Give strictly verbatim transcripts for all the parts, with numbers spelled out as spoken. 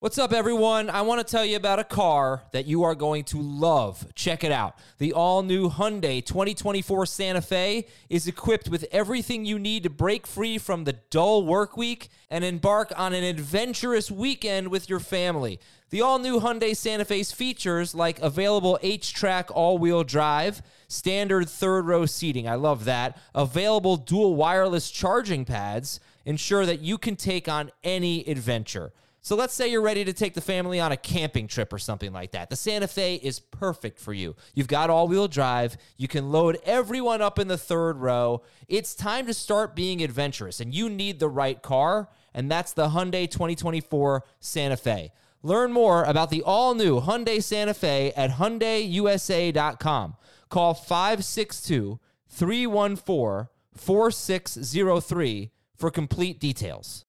What's up, everyone? I want to tell you about a car that you are going to love. Check it out. The all-new Hyundai twenty twenty-four Santa Fe is equipped with everything you need to break free from the dull work week and embark on an adventurous weekend with your family. The all-new Hyundai Santa Fe's features like available H-Track all-wheel drive, standard third-row seating, I love that, available dual wireless charging pads, ensure that you can take on any adventure. So let's say you're ready to take the family on a camping trip or something like that. The Santa Fe is perfect for you. You've got all-wheel drive. You can load everyone up in the third row. It's time to start being adventurous, and you need the right car, and that's the Hyundai twenty twenty-four Santa Fe. Learn more about the all-new Hyundai Santa Fe at Hyundai U S A dot com. Call five six two, three one four, four six zero three for complete details.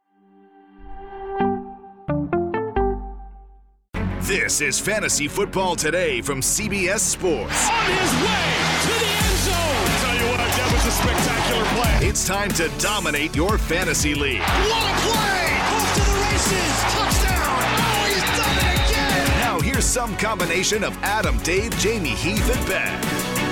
This is Fantasy Football Today from C B S Sports. On his way to the end zone. I'll tell you what, that was a spectacular play. It's time to dominate your fantasy league. What a play! Off to the races. Touchdown. Oh, he's done it again. Now here's some combination of Adam, Dave, Jamie, Heath, and Ben.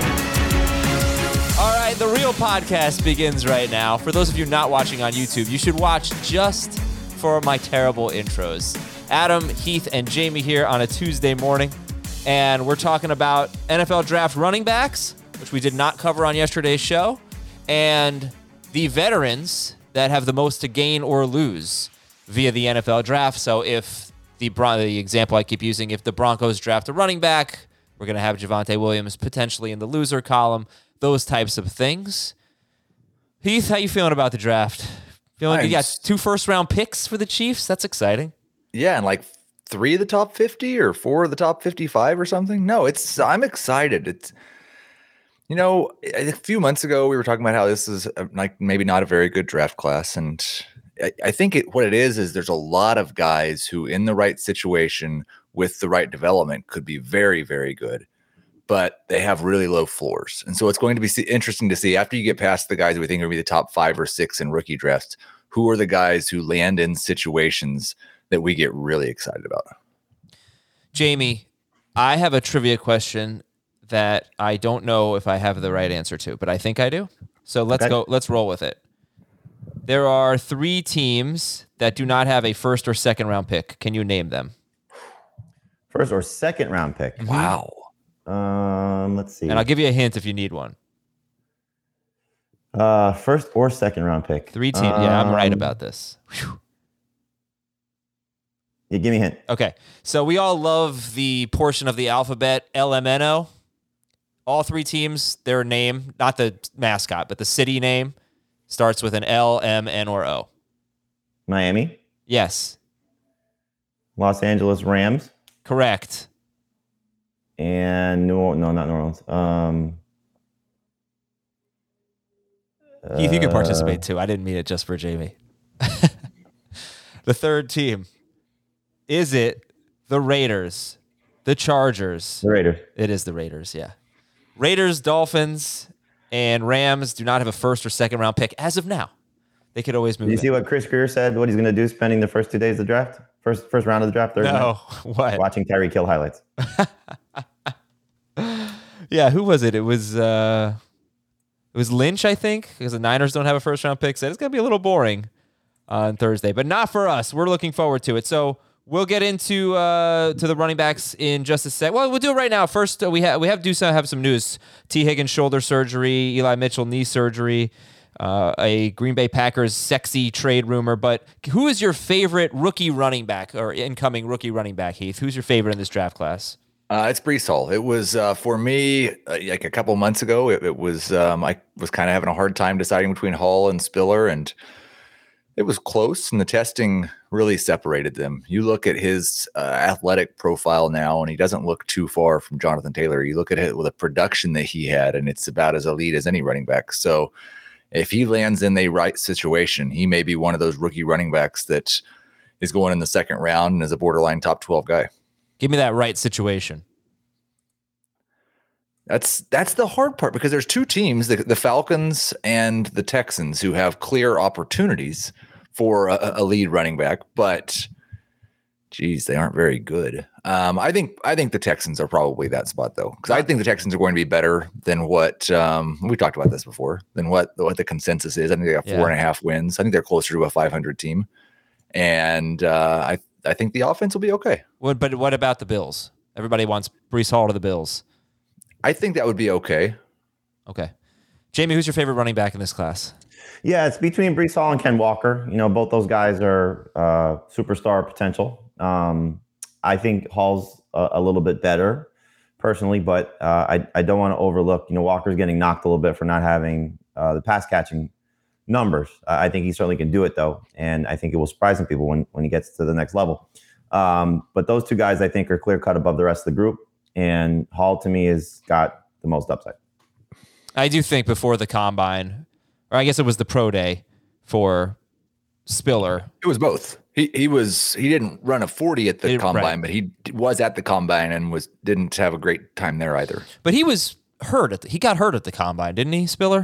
All right, the real podcast begins right now. For those of you not watching on YouTube, you should watch just for my terrible intros. Adam, Heath, and Jamie here on a Tuesday morning, and we're talking about N F L draft running backs, which we did not cover on yesterday's show, and the veterans that have the most to gain or lose via the N F L draft. So if the, Bron- the example I keep using, if the Broncos draft a running back, we're going to have Javonte Williams potentially in the loser column, those types of things. Heath, how you feeling about the draft? Feeling like you got two first-round picks for the Chiefs? That's exciting. Yeah, and like three of the top fifty or four of the top fifty-five or something. No, it's I'm excited. It's, you know, a few months ago we were talking about how this is a, like maybe not a very good draft class, and I, I think it, what it is is there's a lot of guys who, in the right situation with the right development, could be very, very good, but they have really low floors. And so it's going to be interesting to see after you get past the guys that we think are going to be the top five or six in rookie drafts, who are the guys who land in situations that we get really excited about. Jamie, I have a trivia question that I don't know if I have the right answer to, but I think I do. So let's okay. go. Let's roll with it. There are three teams that do not have a first or second round pick. Can you name them? First or second round pick? Mm-hmm. Wow. Um, let's see. And I'll give you a hint if you need one. Uh, first or second round pick. Three teams. Um, yeah, I'm right about this. Whew. Yeah, give me a hint. Okay, so we all love the portion of the alphabet, L M N O. All three teams, their name, not the mascot, but the city name, starts with an L, M, N, or O. Miami? Yes. Los Angeles Rams? Correct. And New Orleans, no, not New Orleans. Um, Heath, you can participate too. I didn't mean it just for Jamie. The third team. Is it the Raiders, the Chargers? The Raiders. It is the Raiders, yeah. Raiders, Dolphins, and Rams do not have a first or second round pick as of now. They could always move. Did you in. see what Chris Greer said, what he's going to do spending the first two days of the draft? First first round of the draft? Thursday no. night? What? Watching Tyreek Hill highlights. Yeah, who was it? It was uh, it was Lynch, I think, because the Niners don't have a first round pick. So it's going to be a little boring on Thursday, but not for us. We're looking forward to it. So we'll get into uh, to the running backs in just a sec. Well, we'll do it right now. First, uh, we have we have do some, have some news. T. Higgins shoulder surgery, Eli Mitchell knee surgery, uh, a Green Bay Packers sexy trade rumor. But who is your favorite rookie running back or incoming rookie running back, Heath? Who's your favorite in this draft class? Uh, it's Breece Hall. It was uh, for me uh, like a couple months ago. It, it was um, I was kind of having a hard time deciding between Hall and Spiller, and it was close, and the testing really separated them. You look at his uh, athletic profile now, and he doesn't look too far from Jonathan Taylor. You look at it with the production that he had, and it's about as elite as any running back. So if he lands in the right situation, he may be one of those rookie running backs that is going in the second round and is a borderline top twelve guy. Give me that right situation. That's that's the hard part, because there's two teams, the, the Falcons and the Texans, who have clear opportunities for a, a lead running back. But Jeez, they aren't very good. Um, I think I think the Texans are probably that spot though, because I think the Texans are going to be better than what um, we talked about this before than what what the consensus is. I think they got four yeah. and a half wins. I think they're closer to a five hundred team, and uh, I I think the offense will be okay. What, but what about the Bills? Everybody wants Breece Hall to the Bills. I think that would be okay. Okay, Jamie, who's your favorite running back in this class? Yeah, it's between Breece Hall and Ken Walker. You know, both those guys are uh, superstar potential. Um, I think Hall's a, a little bit better personally, but uh, I, I don't want to overlook, you know, Walker's getting knocked a little bit for not having uh, the pass catching numbers. Uh, I think he certainly can do it though. And I think it will surprise some people when, when he gets to the next level. Um, but those two guys I think are clear cut above the rest of the group. And Hall to me has got the most upside. I do think before the combine, or I guess it was the pro day for Spiller. It was both. He he was he didn't run a forty at the it, combine, right. but he was at the combine and was didn't have a great time there either. But he was hurt at the, he got hurt at the combine, didn't he, Spiller?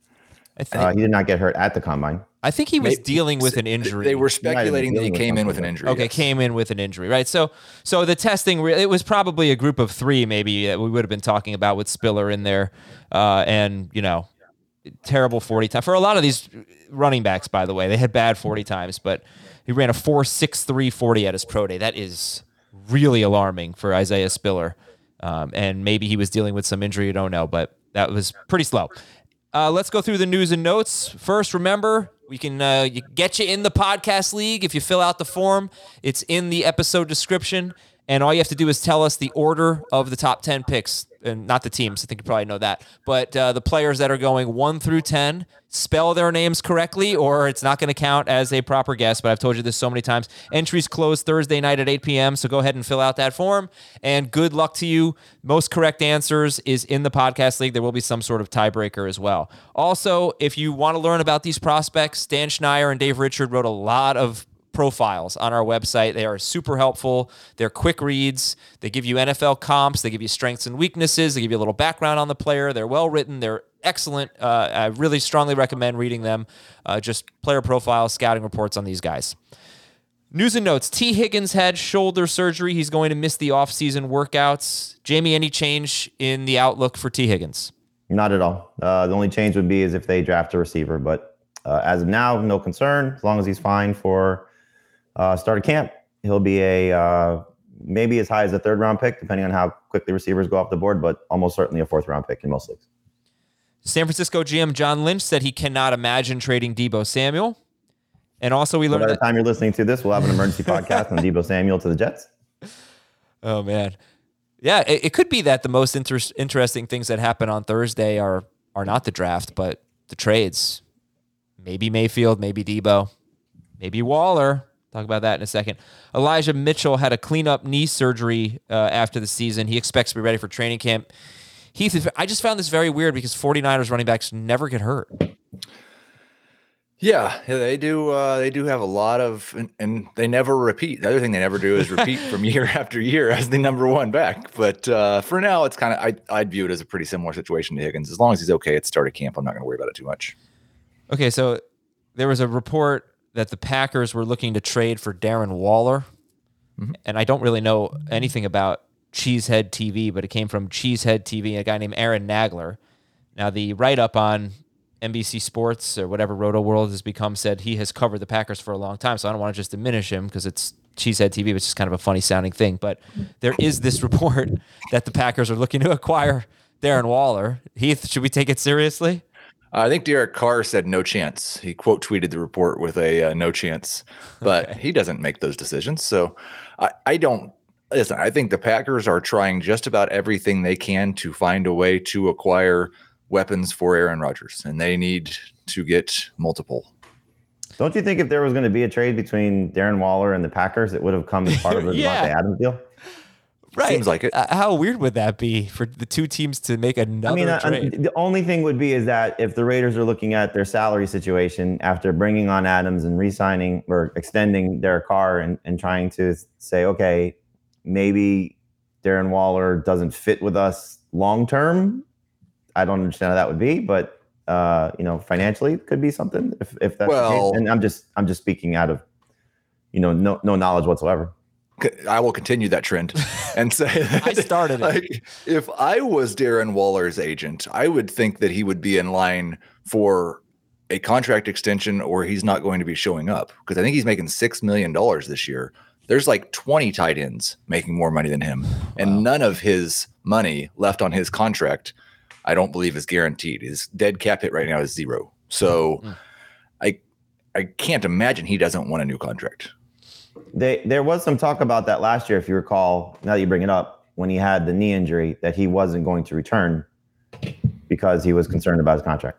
I think uh, he did not get hurt at the combine. I think he was Maybe, dealing with an injury. They were speculating that he came in with an injury. Okay, yes. came in with an injury, right? So, so the testing, it was probably a group of three, maybe that we would have been talking about with Spiller in there, uh, and you know, terrible forty time for a lot of these running backs. By the way, they had bad forty times, but he ran a four six three forty at his pro day. That is really alarming for Isaiah Spiller, um, and maybe he was dealing with some injury. You don't know, but that was pretty slow. Uh, let's go through the news and notes. First, remember, we can uh, get you in the podcast league if you fill out the form. It's in the episode description, and all you have to do is tell us the order of the top ten picks, and not the teams. I think you probably know that. But uh, the players that are going one through ten, spell their names correctly, or it's not going to count as a proper guess, but I've told you this so many times. Entries close Thursday night at eight p.m., so go ahead and fill out that form, and good luck to you. Most correct answers is in the podcast league. There will be some sort of tiebreaker as well. Also, if you want to learn about these prospects, Dan Schneier and Dave Richard wrote a lot of profiles on our website. They are super helpful. They're quick reads. They give you N F L comps. They give you strengths and weaknesses. They give you a little background on the player. They're well written. They're excellent. Uh, I really strongly recommend reading them. Uh, just player profiles, scouting reports on these guys. News and notes. T. Higgins had shoulder surgery. He's going to miss the offseason workouts. Jamie, any change in the outlook for T. Higgins? Not at all. Uh, the only change would be is if they draft a receiver. But uh, as of now, no concern. As long as he's fine for Uh, start of camp, he'll be a uh, maybe as high as a third round pick, depending on how quickly receivers go off the board, but almost certainly a fourth round pick in most leagues. San Francisco G M John Lynch said he cannot imagine trading Deebo Samuel. And also we learned so by the that- time you're listening to this, we'll have an emergency podcast on Deebo Samuel to the Jets. Oh, man. Yeah, it, it could be that the most inter- interesting things that happen on Thursday are are not the draft, but the trades. Maybe Mayfield, maybe Deebo, maybe Waller. Talk about that in a second. Elijah Mitchell had a cleanup knee surgery uh, after the season. He expects to be ready for training camp. Heath, I just found this very weird because 49ers running backs never get hurt. Yeah, they do. Uh, they do have a lot of, and, and they never repeat. The other thing they never do is repeat from year after year as the number one back. But uh, for now, it's kind of, I'd, I'd view it as a pretty similar situation to Higgins. As long as he's okay at start of camp, I'm not going to worry about it too much. Okay, so there was a report that the Packers were looking to trade for Darren Waller. Mm-hmm. And I don't really know anything about Cheesehead T V, but it came from Cheesehead T V, a guy named Aaron Nagler. Now, the write-up on N B C Sports or whatever Roto World has become said he has covered the Packers for a long time, so I don't want to just diminish him because it's Cheesehead T V, which is kind of a funny-sounding thing. But there is this report that the Packers are looking to acquire Darren Waller. Heath, should we take it seriously? I think Derek Carr said no chance. He quote tweeted the report with a uh, no chance, but okay. He doesn't make those decisions. So I, I don't listen. I think the Packers are trying just about everything they can to find a way to acquire weapons for Aaron Rodgers, and they need to get multiple. Don't you think if there was going to be a trade between Darren Waller and the Packers, it would have come as part of the yeah. Devontae Adams deal? Right. Seems like it. Uh, how weird would that be for the two teams to make another I mean, trade? Uh, the only thing would be is that if the Raiders are looking at their salary situation after bringing on Adams and re-signing or extending Derek Carr and, and trying to say, okay, maybe Darren Waller doesn't fit with us long-term. I don't understand how that would be, but uh, you know, financially it could be something if, if that's well, the case. And I'm just, I'm just speaking out of, you know, no, no knowledge whatsoever. I will continue that trend and say that, I started it. Like, if I was Darren Waller's agent, I would think that he would be in line for a contract extension, or he's not going to be showing up, because I think he's making six million dollars this year. There's like twenty tight ends making more money than him, and wow. none of his money left on his contract, I don't believe, is guaranteed. His dead cap hit right now is zero. So mm-hmm. I I can't imagine he doesn't want a new contract. They, there was some talk about that last year, if you recall, now that you bring it up, when he had the knee injury, that he wasn't going to return because he was concerned about his contract.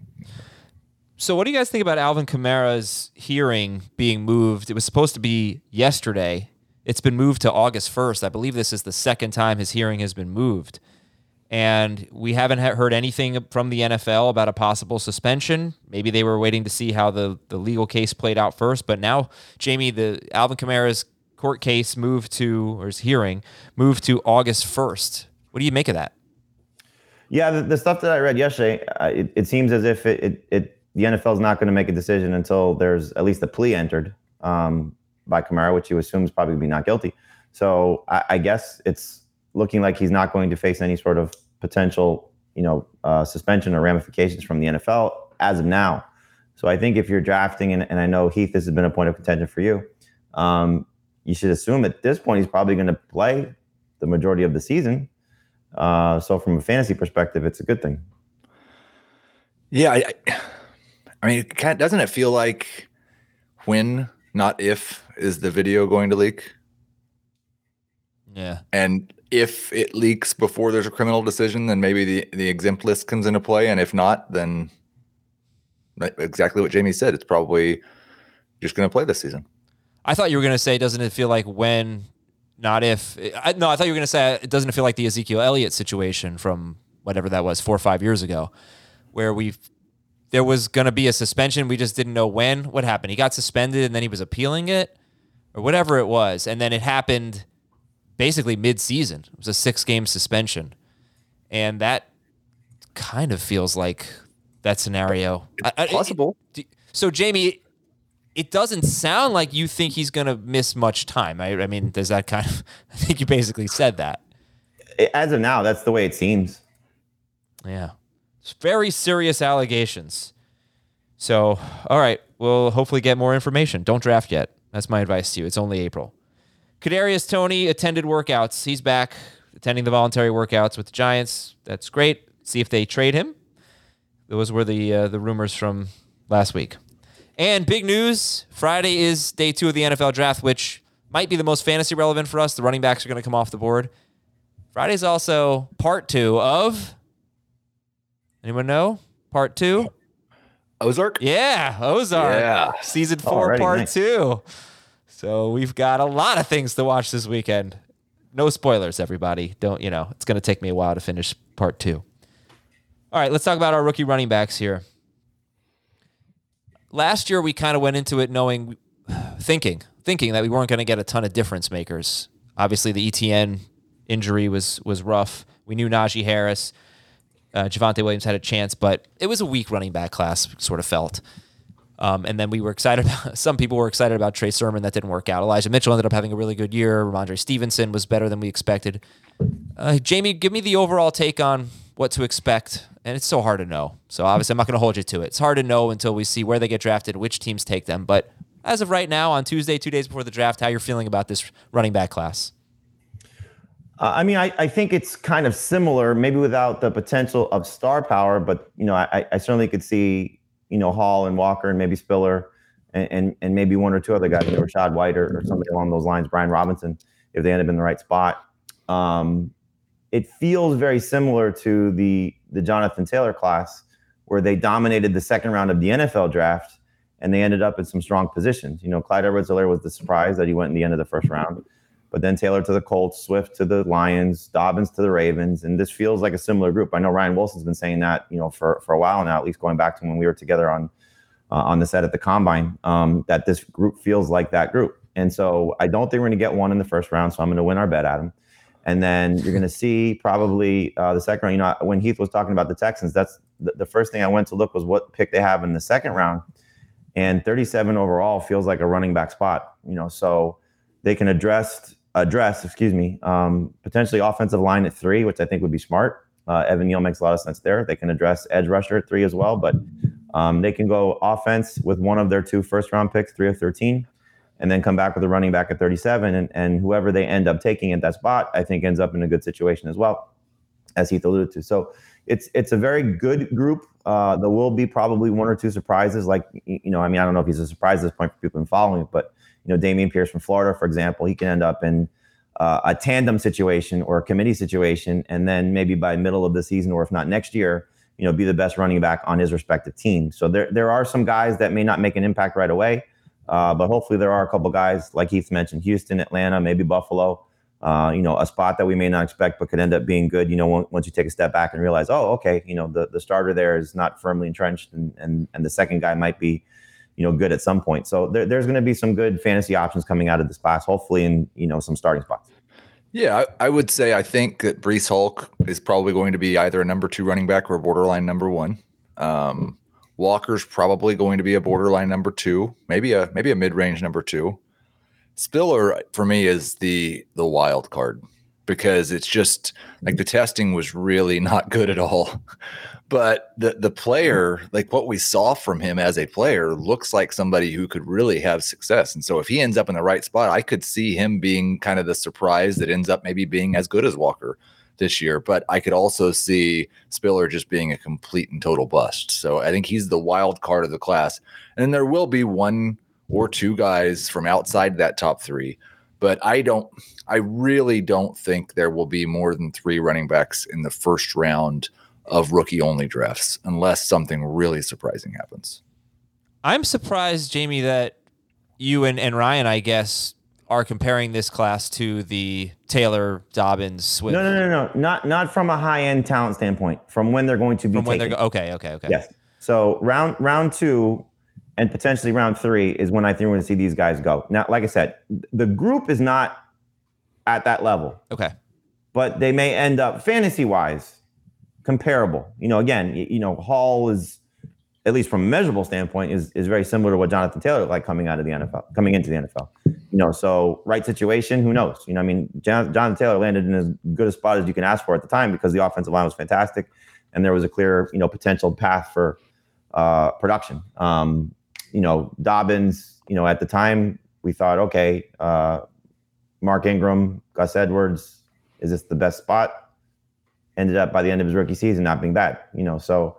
So what do you guys think about Alvin Kamara's hearing being moved? It was supposed to be yesterday. It's been moved to August first. I believe this is the second time his hearing has been moved. And we haven't heard anything from the N F L about a possible suspension. Maybe they were waiting to see how the, the legal case played out first. But now, Jamie, the Alvin Kamara's court case moved to, or his hearing, moved to August first. What do you make of that? Yeah, the, the stuff that I read yesterday, uh, it, it seems as if it, it, it the N F L is not going to make a decision until there's at least a plea entered um, by Kamara, which you assume is probably be not guilty. So I, I guess it's looking like he's not going to face any sort of potential, you know, uh, suspension or ramifications from the N F L as of now. So I think if you're drafting, and, and I know, Heath, this has been a point of contention for you, um, you should assume at this point he's probably going to play the majority of the season. Uh, so from a fantasy perspective, it's a good thing. Yeah, I, I mean, it kind of, doesn't it feel like when, not if, is the video going to leak? Yeah. And if it leaks before there's a criminal decision, then maybe the, the exempt list comes into play. And if not, then exactly what Jamie said, it's probably just going to play this season. I thought you were going to say, doesn't it feel like when, not if. I, no, I thought you were going to say, it doesn't feel like the Ezekiel Elliott situation from whatever that was, four or five years ago, where we there was going to be a suspension. We just didn't know when. What happened? He got suspended and then he was appealing it or whatever it was. And then it happened basically mid-season. It was a six-game suspension. And that kind of feels like that scenario. It's I, possible. I, it, so, Jamie, it doesn't sound like you think he's going to miss much time. I, I mean, does that kind of... I think you basically said that. As of now, that's the way it seems. Yeah. It's very serious allegations. So, all right, we'll hopefully get more information. Don't draft yet. That's my advice to you. It's only April. Kadarius Toney attended workouts. He's back attending the voluntary workouts with the Giants. That's great. See if they trade him. Those were the uh, the rumors from last week. And big news, Friday is day two of the N F L draft, which might be the most fantasy relevant for us. The running backs are going to come off the board. Friday's also part two of... Anyone know? Part two? Ozark? Yeah, Ozark. Yeah. Season four, Already, part nice. two. So we've got a lot of things to watch this weekend. No spoilers, everybody. Don't, you know, it's going to take me a while to finish part two. All right, let's talk about our rookie running backs here. Last year, we kind of went into it knowing, thinking, thinking that we weren't going to get a ton of difference makers. Obviously, the E T N injury was was rough. We knew Najee Harris. Uh, Javonte Williams had a chance, but it was a weak running back class, sort of felt. Um, and then we were excited about, some people were excited about Trey Sermon. That didn't work out. Elijah Mitchell ended up having a really good year. Ramondre Stevenson was better than we expected. Uh, Jamie, give me the overall take on what to expect. And it's so hard to know. So obviously I'm not going to hold you to it. It's hard to know until we see where they get drafted, which teams take them. But as of right now, on Tuesday, two days before the draft, how you're feeling about this running back class? Uh, I mean, I, I think it's kind of similar, maybe without the potential of star power, but, you know, I, I certainly could see, you know, Hall and Walker and maybe Spiller and, and, and maybe one or two other guys, you know, Rashad White or, or somebody along those lines, Brian Robinson, if they end up in the right spot. Um, it feels very similar to the, the Jonathan Taylor class, where they dominated the second round of the N F L draft and they ended up in some strong positions. You know, Clyde Edwards-Helaire was the surprise that he went in the end of the first round. But then Taylor to the Colts, Swift to the Lions, Dobbins to the Ravens, and this feels like a similar group. I know Ryan Wilson's been saying that, you know, for, for a while now, at least going back to when we were together on uh, on the set at the Combine, um, that this group feels like that group. And so I don't think we're going to get one in the first round, so I'm going to win our bet, Adam. And then you're going to see probably uh, the second round. You know, when Heath was talking about the Texans, that's the, the first thing I went to look was what pick they have in the second round, and thirty-seven overall feels like a running back spot. You know, so. they can address address, excuse me, um, potentially offensive line at three, which I think would be smart. Uh, Evan Neal makes a lot of sense there. They can address edge rusher at three as well, but um, they can go offense with one of their two first round picks, three or thirteen, and then come back with a running back at thirty-seven. And, and whoever they end up taking at that spot, I think ends up in a good situation as well, as Heath alluded to. So it's it's a very good group. Uh, there will be probably one or two surprises. Like, you know, I mean, I don't know if he's a surprise at this point for people in following it, but, you know, Dameon Pierce from Florida, for example, he can end up in uh, a tandem situation or a committee situation, and then maybe by middle of the season, or if not next year, you know, be the best running back on his respective team. So there there are some guys that may not make an impact right away, uh, but hopefully there are a couple guys, like Heath mentioned, Houston, Atlanta, maybe Buffalo, uh, you know, a spot that we may not expect but could end up being good, you know, once you take a step back and realize, oh, okay, you know, the, the starter there is not firmly entrenched, and and and the second guy might be, you know, good at some point. So there, there's going to be some good fantasy options coming out of this class, hopefully in, you know, some starting spots. Yeah, I, I would say I think that Breece Hulk is probably going to be either a number two running back or a borderline number one. Um, Walker's probably going to be a borderline number two, maybe a maybe a mid-range number two. Spiller for me is the the wild card, because it's just like the testing was really not good at all. But the the player, like what we saw from him as a player, looks like somebody who could really have success. And so if he ends up in the right spot, I could see him being kind of the surprise that ends up maybe being as good as Walker this year. But I could also see Spiller just being a complete and total bust. So I think he's the wild card of the class. And then there will be one or two guys from outside that top three. But I don't, I really don't think there will be more than three running backs in the first round of rookie only drafts, unless something really surprising happens. I'm surprised, Jamie, that you and, and Ryan, I guess, are comparing this class to the Taylor, Dobbins, Swift. No, no, no, no, not not from a high end talent standpoint. From when they're going to be from when taken. they're go- okay, okay, okay. Yes. So round round two and potentially round three is when I think we're going to see these guys go. Now, like I said, the group is not at that level. Okay. But they may end up fantasy wise comparable. You know, again, you, you know, Hall is, at least from a measurable standpoint, is is very similar to what Jonathan Taylor looked like coming out of the N F L, coming into the N F L. You know, so right situation, who knows? You know, I mean, John, Jonathan Taylor landed in as good a spot as you can ask for at the time because the offensive line was fantastic, and there was a clear, you know, potential path for uh, production. Um, you know, Dobbins, you know, at the time we thought, okay, uh, Mark Ingram, Gus Edwards, is this the best spot? Ended up by the end of his rookie season not being bad. You know, so.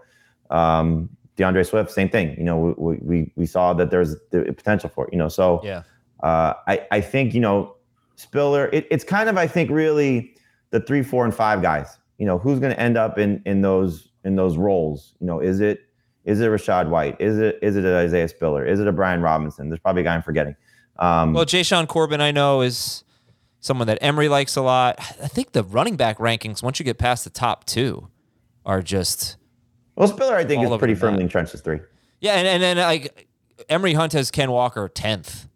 Um, DeAndre Swift, same thing. You know, we we we saw that there's the potential for it. You know, so yeah, uh, I I think you know Spiller. It, it's kind of I think really the three, four, and five guys. You know, who's going to end up in in those in those roles? You know, is it is it Rachaad White? Is it is it an Isaiah Spiller? Is it a Brian Robinson? There's probably a guy I'm forgetting. Um, well, Jashaun Corbin, I know, is someone that Emery likes a lot. I think the running back rankings, once you get past the top two, are just. Well, Spiller, I think, All is pretty over firmly that. entrenched as three. Yeah, and, and then like Emery Hunt has Ken Walker tenth.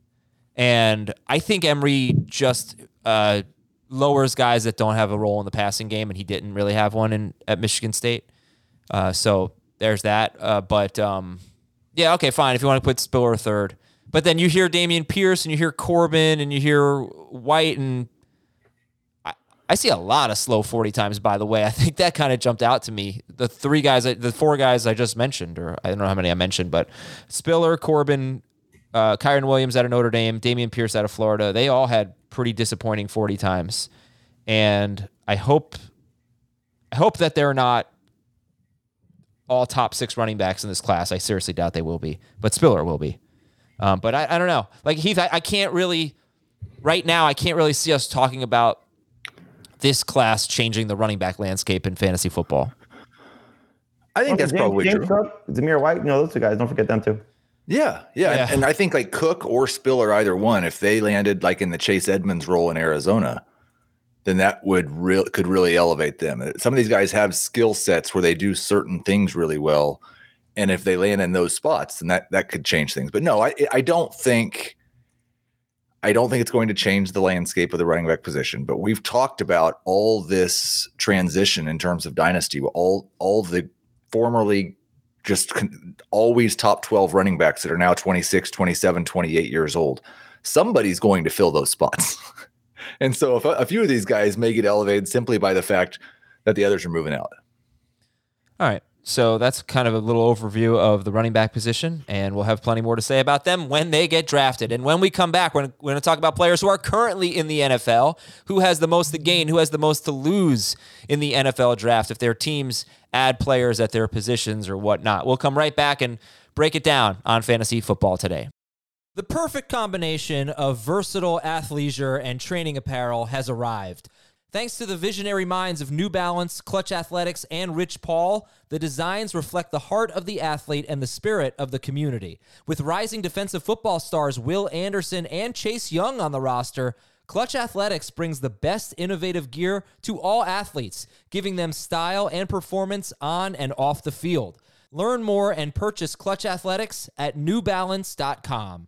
And I think Emery just uh, lowers guys that don't have a role in the passing game, and he didn't really have one in at Michigan State. Uh, so there's that. Uh, but, um, yeah, okay, fine, if you want to put Spiller third. But then you hear Dameon Pierce, and you hear Corbin, and you hear White, and I see a lot of slow forty times, by the way. I think that kind of jumped out to me. The three guys, the four guys I just mentioned, or I don't know how many I mentioned, but Spiller, Corbin, uh, Kyron Williams out of Notre Dame, Dameon Pierce out of Florida, they all had pretty disappointing forty times. And I hope, I hope that they're not all top six running backs in this class. I seriously doubt they will be, but Spiller will be. Um, but I, I don't know. Like Heath, I, I can't really, right now, I can't really see us talking about this class changing the running back landscape in fantasy football. I think Well, that's James, probably James true. Cook, Zamir White, you know, those two guys, don't forget them too. Yeah, yeah, Yeah. And, and I think like Cook or Spiller, either one, if they landed like in the Chase Edmonds role in Arizona, then that would real could really elevate them. Some of these guys have skill sets where they do certain things really well, and if they land in those spots, then that that could change things. But no, I I don't think. I don't think it's going to change the landscape of the running back position, but we've talked about all this transition in terms of dynasty, all all the formerly just con- always top twelve running backs that are now twenty-six, twenty-seven, twenty-eight years old. somebody's going to fill those spots. And so if a, a few of these guys may get elevated simply by the fact that the others are moving out. All right. So that's kind of a little overview of the running back position, and we'll have plenty more to say about them when they get drafted. And when we come back, we're going to talk about players who are currently in the N F L, who has the most to gain, who has the most to lose in the N F L draft if their teams add players at their positions or whatnot. We'll come right back and break it down on Fantasy Football Today. The perfect combination of versatile athleisure and training apparel has arrived. Thanks to the visionary minds of New Balance, Clutch Athletics, and Rich Paul, the designs reflect the heart of the athlete and the spirit of the community. With rising defensive football stars Will Anderson and Chase Young on the roster, Clutch Athletics brings the best innovative gear to all athletes, giving them style and performance on and off the field. Learn more and purchase Clutch Athletics at new balance dot com.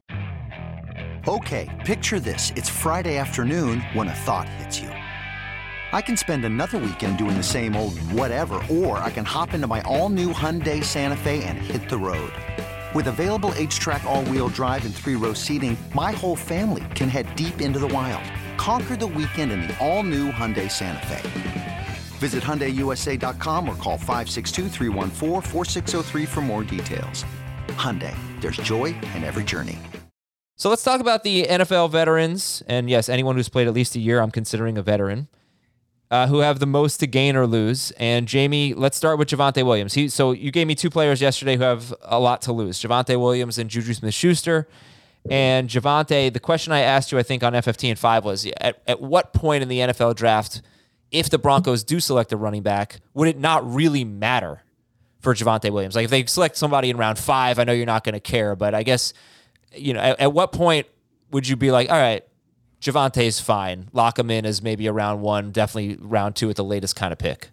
Okay, picture this. It's Friday afternoon when a thought hits you. I can spend another weekend doing the same old whatever, or I can hop into my all-new Hyundai Santa Fe and hit the road. With available H-Track all-wheel drive and three-row seating, my whole family can head deep into the wild. Conquer the weekend in the all-new Hyundai Santa Fe. Visit Hyundai U S A dot com or call five six two, three one four, four six zero three for more details. Hyundai, there's joy in every journey. So let's talk about the N F L veterans, and yes, anyone who's played at least a year, I'm considering a veteran. Uh, who have the most to gain or lose. And Jamie, let's start with Javonte Williams. He, so you gave me two players yesterday who have a lot to lose, Javonte Williams and Juju Smith-Schuster. And Javonte, the question I asked you, I think, on F F T and five was, at, at what point in the N F L draft, if the Broncos do select a running back, would it not really matter for Javonte Williams? Like if they select somebody in round five, I know you're not going to care, but I guess, you know, at, at what point would you be like, all right, Javonte's fine. Lock him in as maybe a round one, definitely round two at the latest kind of pick.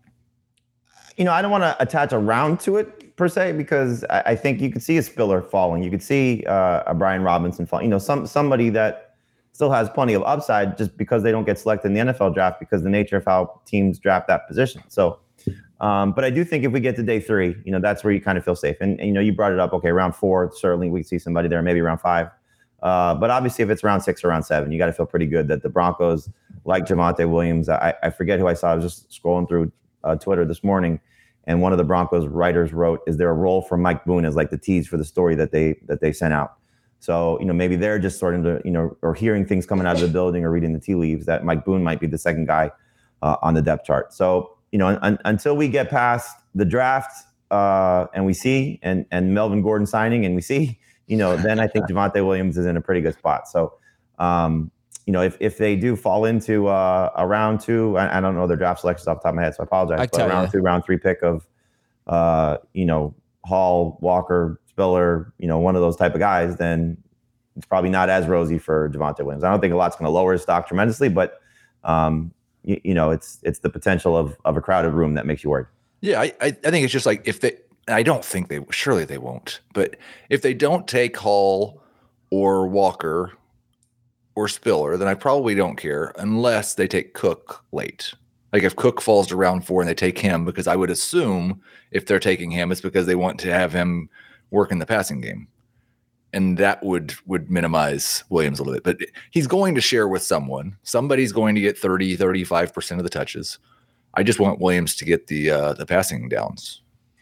You know, I don't want to attach a round to it per se, because I, I think you could see a Spiller falling. You could see uh, a Brian Robinson falling. You know, some somebody that still has plenty of upside just because they don't get selected in the N F L draft because of the nature of how teams draft that position. So, um, but I do think if we get to day three, you know, that's where you kind of feel safe. And, and you know, you brought it up. Okay, round four, certainly we see somebody there, maybe round five. Uh, but obviously, if it's round six or round seven, you got to feel pretty good that the Broncos, like Javonte Williams, I, I forget who I saw. I was just scrolling through uh, Twitter this morning, and one of the Broncos writers wrote, "Is there a role for Mike Boone as like the tease for the story that they that they sent out?" So you know, maybe they're just starting to you know, or hearing things coming out of the building or reading the tea leaves that Mike Boone might be the second guy uh, on the depth chart. So you know, un- until we get past the draft uh, and we see and and Melvin Gordon signing and we see. You know, then I think Javonte Williams is in a pretty good spot. So, um, you know, if, if they do fall into uh, a round two, I, I don't know their draft selections off the top of my head, so I apologize. I but round you. two, round three pick of, uh, you know, Hall, Walker, Spiller, you know, one of those type of guys, then it's probably not as rosy for Javonte Williams. I don't think a lot's going to lower his stock tremendously, but, um, you, you know, it's it's the potential of of a crowded room that makes you worried. Yeah, I, I think it's just like if they – I don't think they – surely they won't. But if they don't take Hall or Walker or Spiller, then I probably don't care unless they take Cook late. Like if Cook falls to round four and they take him, because I would assume if they're taking him, it's because they want to have him work in the passing game. And that would would minimize Williams a little bit. But he's going to share with someone. Somebody's going to get thirty, thirty-five percent of the touches. I just want Williams to get the uh, the passing downs.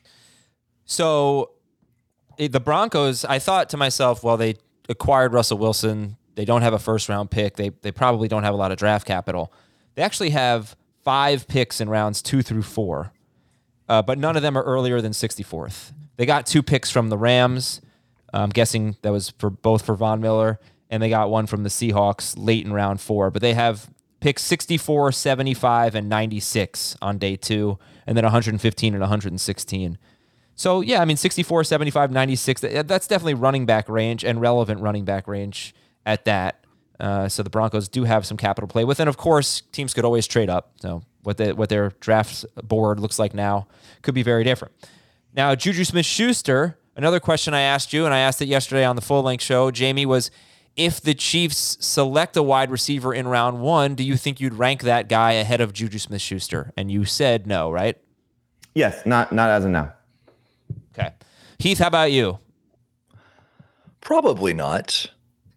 So the Broncos, I thought to myself, well, they acquired Russell Wilson. They don't have a first-round pick. They they probably don't have a lot of draft capital. They actually have five picks in rounds two through four, uh, but none of them are earlier than sixty-fourth. They got two picks from the Rams. I'm guessing that was for both for Von Miller, and they got one from the Seahawks late in round four. But they have picks sixty-four, seventy-five, and ninety-six on day two, and then one hundred fifteen and one hundred sixteen. So, yeah, I mean, sixty-four, seventy-five, ninety-six, that's definitely running back range and relevant running back range at that. Uh, so the Broncos do have some capital to play with. And, of course, teams could always trade up. So what, the, what their draft board looks like now could be very different. Now, Juju Smith-Schuster, another question I asked you, and I asked it yesterday on the full-length show, Jamie, was if the Chiefs select a wide receiver in round one, do you think you'd rank that guy ahead of Juju Smith-Schuster? And you said no, right? Yes, not not as of now. Okay. Heath, how about you? Probably not.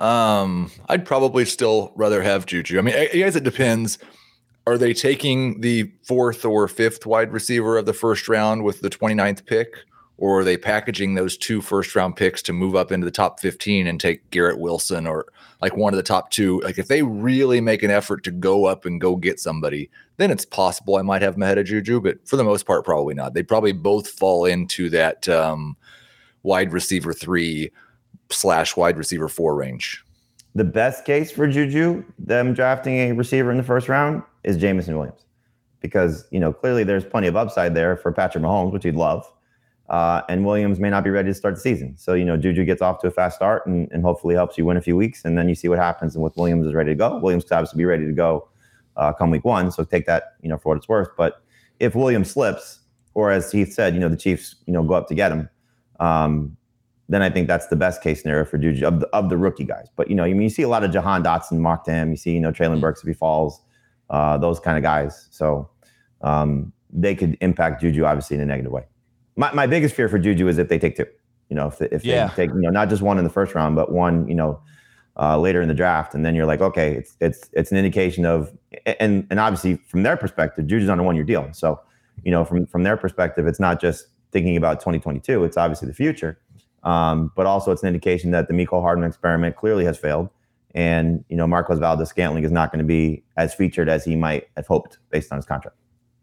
Um, I'd probably still rather have Juju. I mean, I guess it depends. Are they taking the fourth or fifth wide receiver of the first round with the twenty-ninth pick? Or are they packaging those two first round picks to move up into the top fifteen and take Garrett Wilson or like one of the top two? Like if they really make an effort to go up and go get somebody, then it's possible I might have them ahead of Juju, but for the most part, probably not. They probably both fall into that um, wide receiver three slash wide receiver four range. The best case for Juju, them drafting a receiver in the first round, is Jameson Williams. Because, you know, clearly there's plenty of upside there for Patrick Mahomes, which he'd love. Uh, and Williams may not be ready to start the season. So, you know, Juju gets off to a fast start and, and hopefully helps you win a few weeks. And then you see what happens. And with Williams is ready to go, Williams could obviously be ready to go uh, come week one. So take that, you know, for what it's worth. But if Williams slips, or as Heath said, you know, the Chiefs, you know, go up to get him, um, then I think that's the best case scenario for Juju of the, of the rookie guys. But, you know, I mean, you see a lot of Jahan Dotson mocked to him. You see, you know, Traylon Burks if he falls, uh, those kind of guys. So um, they could impact Juju, obviously, in a negative way. My my biggest fear for Juju is if they take two. You know, if they, if yeah. they take, you know, not just one in the first round, but one, you know, uh, later in the draft, and then you're like, okay, it's it's it's an indication of, and and obviously from their perspective, Juju's on a one year deal. So, you know, from from their perspective, it's not just thinking about twenty twenty-two. It's obviously the future, um, but also it's an indication that the Mecole Hardman experiment clearly has failed, and you know, Marquez Valdes-Scantling is not going to be as featured as he might have hoped based on his contract.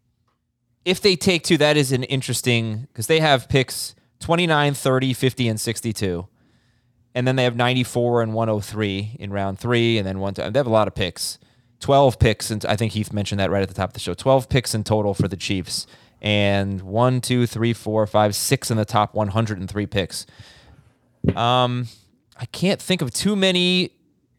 If they take two, that is an interesting, because they have picks twenty-nine, thirty, fifty, and sixty-two. And then they have ninety-four and one oh three in round three. And then one, they have a lot of picks. twelve picks. And I think Heath mentioned that right at the top of the show. twelve picks in total for the Chiefs. And one, two, three, four, five, six in the top one hundred three picks. Um, I can't think of too many.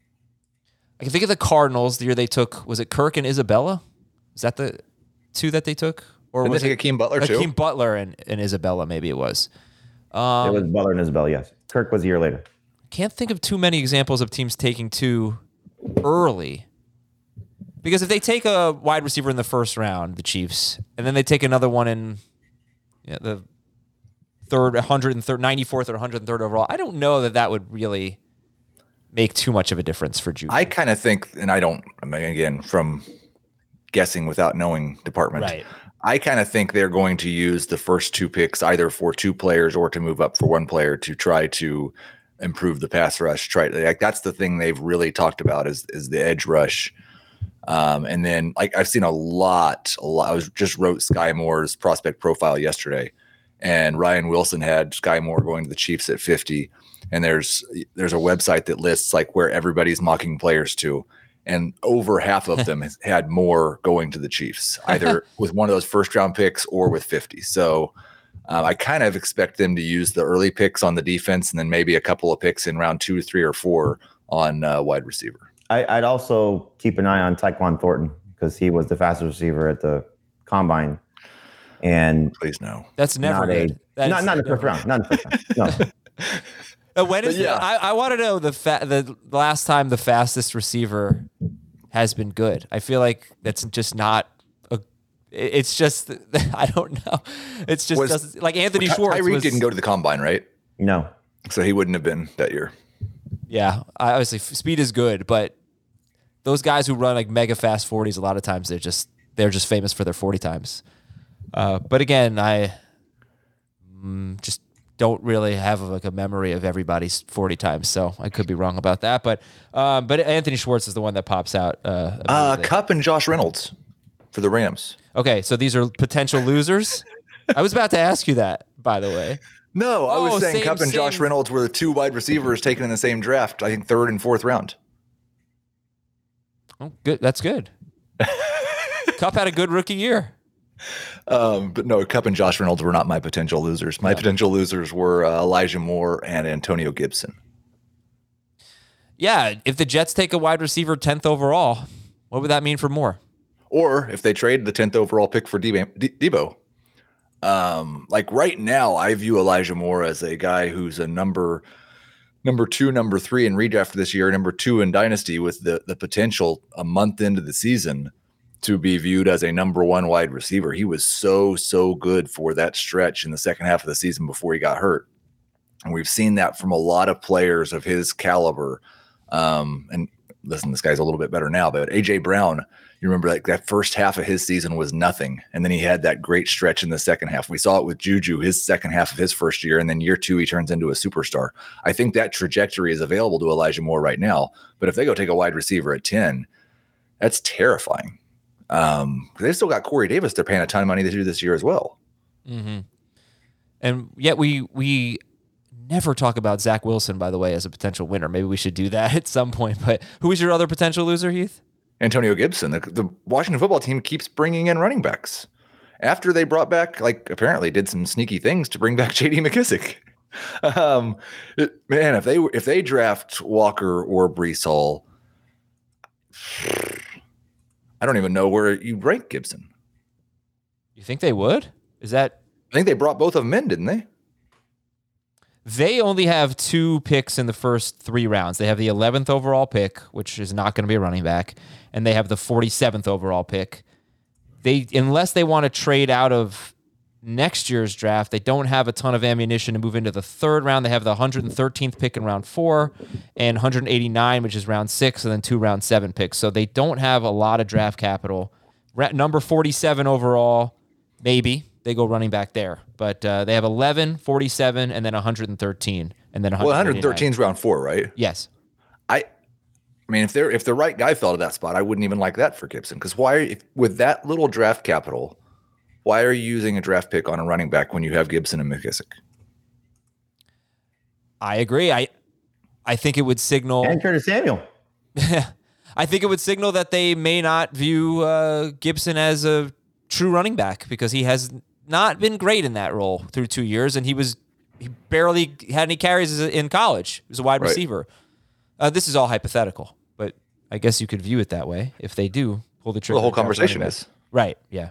I can think of the Cardinals the year they took, was it Kirk and Isabella? Is that the two that they took? Or Didn't was they it take Akeem Butler too? Akeem Butler and, and Isabella, maybe it was. Um, It was Butler and Isabella, yes. Kirk was a year later. Can't think of too many examples of teams taking two early. Because if they take a wide receiver in the first round, the Chiefs, and then they take another one in you know, the third, one hundred third, ninety-fourth or one hundred third overall, I don't know that that would really make too much of a difference for Juju. I kind of think, and I don't, I mean, again, from guessing without knowing department, Right. I kind of think they're going to use the first two picks either for two players or to move up for one player to try to improve the pass rush. Try like that's the thing they've really talked about is is the edge rush. Um, and then like I've seen a lot, a lot. I was just wrote Sky Moore's prospect profile yesterday, and Ryan Wilson had Sky Moore going to the Chiefs at fifty. And there's there's a website that lists like where everybody's mocking players to. And over half of them has had more going to the Chiefs, either with one of those first round picks or with fifty. So uh, I kind of expect them to use the early picks on the defense and then maybe a couple of picks in round two, three, or four on uh, wide receiver. I, I'd also keep an eye on Tyquan Thornton because he was the fastest receiver at the combine. And please no. That's never not a, good. That not, is not in the first round. Not in the first round. No. Uh, when is yeah. the, I, I want to know the fa- the last time the fastest receiver has been good. I feel like that's just not a. It's just I don't know. It's just Was, doesn't, like Anthony Ty- Schwartz. Tyreek was, didn't go to the combine, right? No. So he wouldn't have been that year. Yeah, I, obviously speed is good, but those guys who run like mega fast forties, a lot of times they're just they're just famous for their forty times. Uh, but again, I mm, just. don't really have like a memory of everybody's forty times, so I could be wrong about that. But um, but Anthony Schwartz is the one that pops out. Uh, Uh, Kupp and Josh Reynolds for the Rams. okay, so these are potential losers. I was about to ask you that, by the way. No, I Oh, was saying same- Kupp and Josh same- Reynolds were the two wide receivers taken in the same draft. I think third and fourth round. Oh, good. That's good. Kupp had a good rookie year. Um, but no, Kupp and Josh Reynolds were not my potential losers. My Yeah. potential losers were uh, Elijah Moore and Antonio Gibson. Yeah, if the Jets take a wide receiver tenth overall, what would that mean for Moore? Or if they trade the tenth overall pick for Debo. Debo. Um, like right now, I view Elijah Moore as a guy who's a number number two, number three in redraft this year, number two in Dynasty, with the the potential a month into the season to be viewed as a number one wide receiver. He was so, so good for that stretch in the second half of the season before he got hurt. And we've seen that from a lot of players of his caliber Um, and listen, this guy's a little bit better now, but A J Brown, you remember like that first half of his season was nothing. And then he had that great stretch in the second half. We saw it with Juju, his second half of his first year. And then year two, he turns into a superstar. I think that trajectory is available to Elijah Moore right now. But if they go take a wide receiver at ten, that's terrifying. Um, they've still got Corey Davis they're paying a ton of money to do this year as well. Mm-hmm. And yet we we never talk about Zach Wilson, by the way, as a potential winner. Maybe we should do that at some point. But who is your other potential loser, Heath? Antonio Gibson. The, the Washington football team keeps bringing in running backs. After they brought back, like apparently did some sneaky things to bring back J D McKissick. Um, it, man, if they if they draft Walker or Breece Hall, I don't even know where you rank Gibson. You think they would? Is that? I think they brought both of them in, didn't they? They only have two picks in the first three rounds. They have the eleventh overall pick, which is not going to be a running back, and they have the forty-seventh overall pick. They, unless they want to trade out of next year's draft, they don't have a ton of ammunition to move into the third round. They have the one hundred thirteenth pick in round four and one hundred eighty-nine, which is round six, and then two round seven picks. So they don't have a lot of draft capital. Number forty-seven overall, maybe. They go running back there. But uh, they have eleven, forty-seven, and then one hundred thirteen. And then one hundred well, one hundred thirteen is round four, right? Yes. I I mean, if they're if the right guy fell to that spot, I wouldn't even like that for Gibson. Because why, if, with that little draft capital, why are you using a draft pick on a running back when you have Gibson and McKissick? I agree. I I think it would signal... And Curtis Samuel. I think it would signal that they may not view uh, Gibson as a true running back because he has not been great in that role through two years, and he was he barely had any carries in college. He was a wide right. receiver. Uh, this is all hypothetical, but I guess you could view it that way if they do pull the trigger. Well, the whole conversation is. Right, yeah.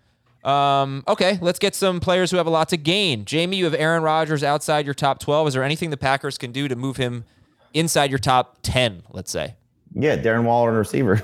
Um, okay, let's get some players who have a lot to gain. Jamie, you have Aaron Rodgers outside your top twelve. Is there anything the Packers can do to move him inside your top ten, let's say? Yeah, Darren Waller and receiver.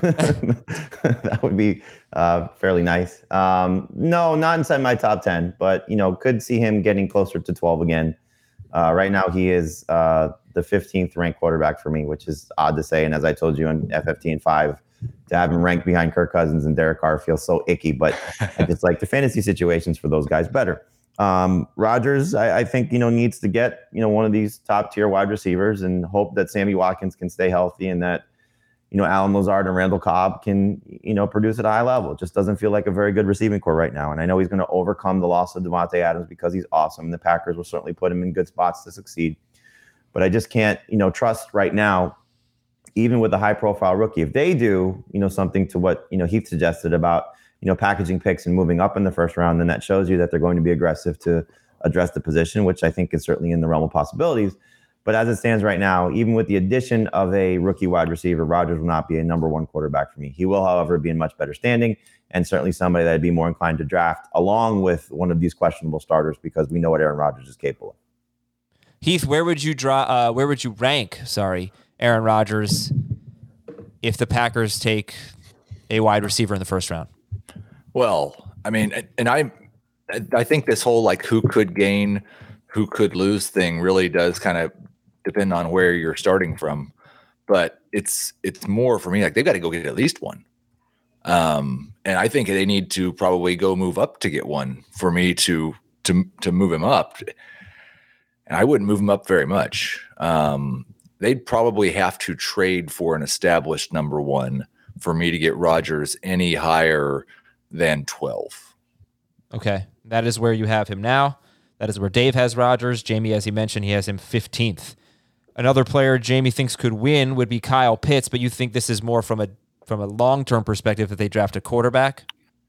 That would be uh, fairly nice. Um, no, not inside my top ten, but, you know, could see him getting closer to twelve again. Uh, right now, he is uh, the fifteenth ranked quarterback for me, which is odd to say. And as I told you in F F T and five, to have him ranked behind Kirk Cousins and Derek Carr feels so icky, but I just like the fantasy situations for those guys better. Um, Rodgers, I, I think, you know, needs to get, you know, one of these top tier wide receivers and hope that Sammy Watkins can stay healthy and that, you know, Alan Lazard and Randall Cobb can, you know, produce at a high level. It just doesn't feel like a very good receiving core right now. And I know he's going to overcome the loss of Devontae Adams because he's awesome. The Packers will certainly put him in good spots to succeed. But I just can't, you know, trust right now, even with a high profile rookie. If they do, you know, something to what, you know, Heath suggested about, you know, packaging picks and moving up in the first round, then that shows you that they're going to be aggressive to address the position, which I think is certainly in the realm of possibilities. But as it stands right now, even with the addition of a rookie wide receiver, Rodgers will not be a number one quarterback for me. He will, however, be in much better standing and certainly somebody that I'd be more inclined to draft along with one of these questionable starters because we know what Aaron Rodgers is capable of. Heath, where would you draw? Uh, where would you rank? Sorry, Aaron Rodgers, if the Packers take a wide receiver in the first round? Well, I mean, and I, I think this whole like who could gain, who could lose thing really does kind of depend on where you're starting from, but it's it's more for me like they've got to go get at least one, um, and I think they need to probably go move up to get one for me to to to move him up, and I wouldn't move him up very much. Um, they'd probably have to trade for an established number one for me to get Rodgers any higher than twelve. Okay, that is where you have him now. That is where Dave has Rodgers. Jamie, as he mentioned, he has him fifteenth. Another player Jamie thinks could win would be Kyle Pitts, but you think this is more from a from a long-term perspective that they draft a quarterback?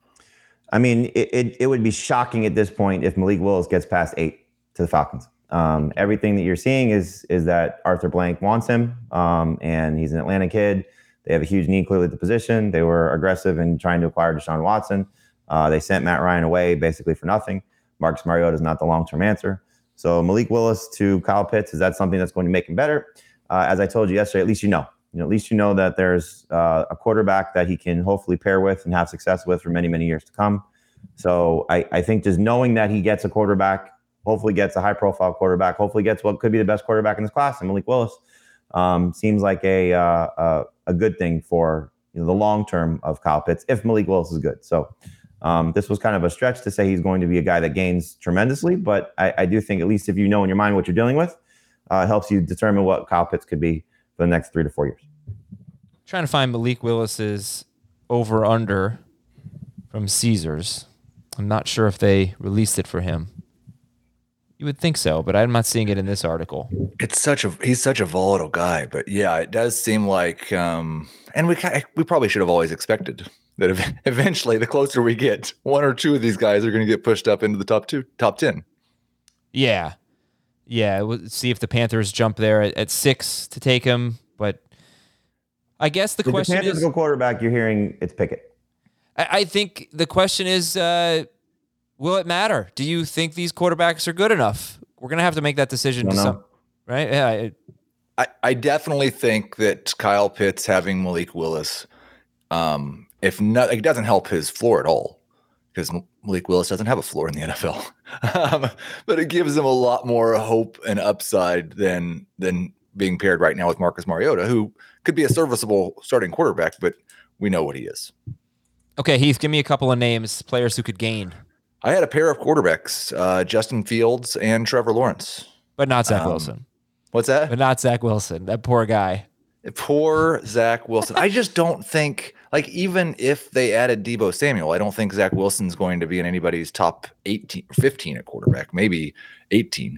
I mean, it, it, it would be shocking at this point if Malik Willis gets past eight to the Falcons. Um, everything that you're seeing is is that Arthur Blank wants him, um, and he's an Atlanta kid. They have a huge need clearly at the position. They were aggressive in trying to acquire Deshaun Watson. Uh, they sent Matt Ryan away basically for nothing. Marcus Mariota is not the long-term answer. So Malik Willis to Kyle Pitts, is that something that's going to make him better? Uh, as I told you yesterday, at least you know. You know, at least you know that there's uh, a quarterback that he can hopefully pair with and have success with for many, many years to come. So I, I think just knowing that he gets a quarterback, hopefully gets a high-profile quarterback, hopefully gets what could be the best quarterback in this class, and Malik Willis, um, seems like a, uh, a a good thing for you know, the long term of Kyle Pitts if Malik Willis is good. So um, this was kind of a stretch to say he's going to be a guy that gains tremendously, but I, I do think at least if you know in your mind what you're dealing with, uh, it helps you determine what Kyle Pitts could be for the next three to four years. Trying to find Malik Willis's over under from Caesars. I'm not sure if they released it for him. You would think so, but I'm not seeing it in this article. It's such a he's such a volatile guy, but yeah, it does seem like, um, and we we probably should have always expected that eventually, the closer we get, one or two of these guys are going to get pushed up into the top two, top ten. Yeah, yeah. We'll see if the Panthers jump there at, at six to take him, but I guess the if question the Panthers is, go quarterback, you're hearing it's Pickett. I, I think the question is. Uh, Will it matter? Do you think these quarterbacks are good enough? We're going to have to make that decision. To some, right? Yeah. It, I, I definitely think that Kyle Pitts having Malik Willis, um, if not, it doesn't help his floor at all because Malik Willis doesn't have a floor in the N F L. um, but it gives him a lot more hope and upside than than being paired right now with Marcus Mariota, who could be a serviceable starting quarterback, but we know what he is. Okay, Heath, give me a couple of names, players who could gain. I had a pair of quarterbacks, uh, Justin Fields and Trevor Lawrence. But not Zach um, Wilson. What's that? But not Zach Wilson. That poor guy. Poor Zach Wilson. I just don't think, like, even if they added Deebo Samuel, I don't think Zach Wilson's going to be in anybody's top eighteen or fifteen at quarterback, maybe eighteen.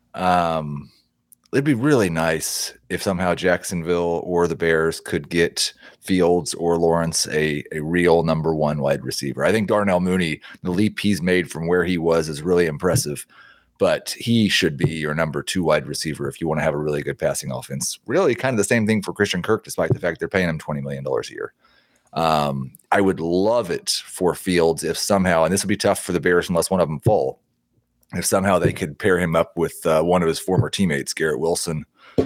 Um, it'd be really nice if somehow Jacksonville or the Bears could get Fields or Lawrence a, a real number one wide receiver. I think Darnell Mooney, the leap he's made from where he was is really impressive, but he should be your number two wide receiver if you want to have a really good passing offense. Really kind of the same thing for Christian Kirk, despite the fact they're paying him twenty million dollars a year. Um, I would love it for Fields if somehow, and this would be tough for the Bears unless one of them fall, if somehow they could pair him up with uh, one of his former teammates, Garrett Wilson,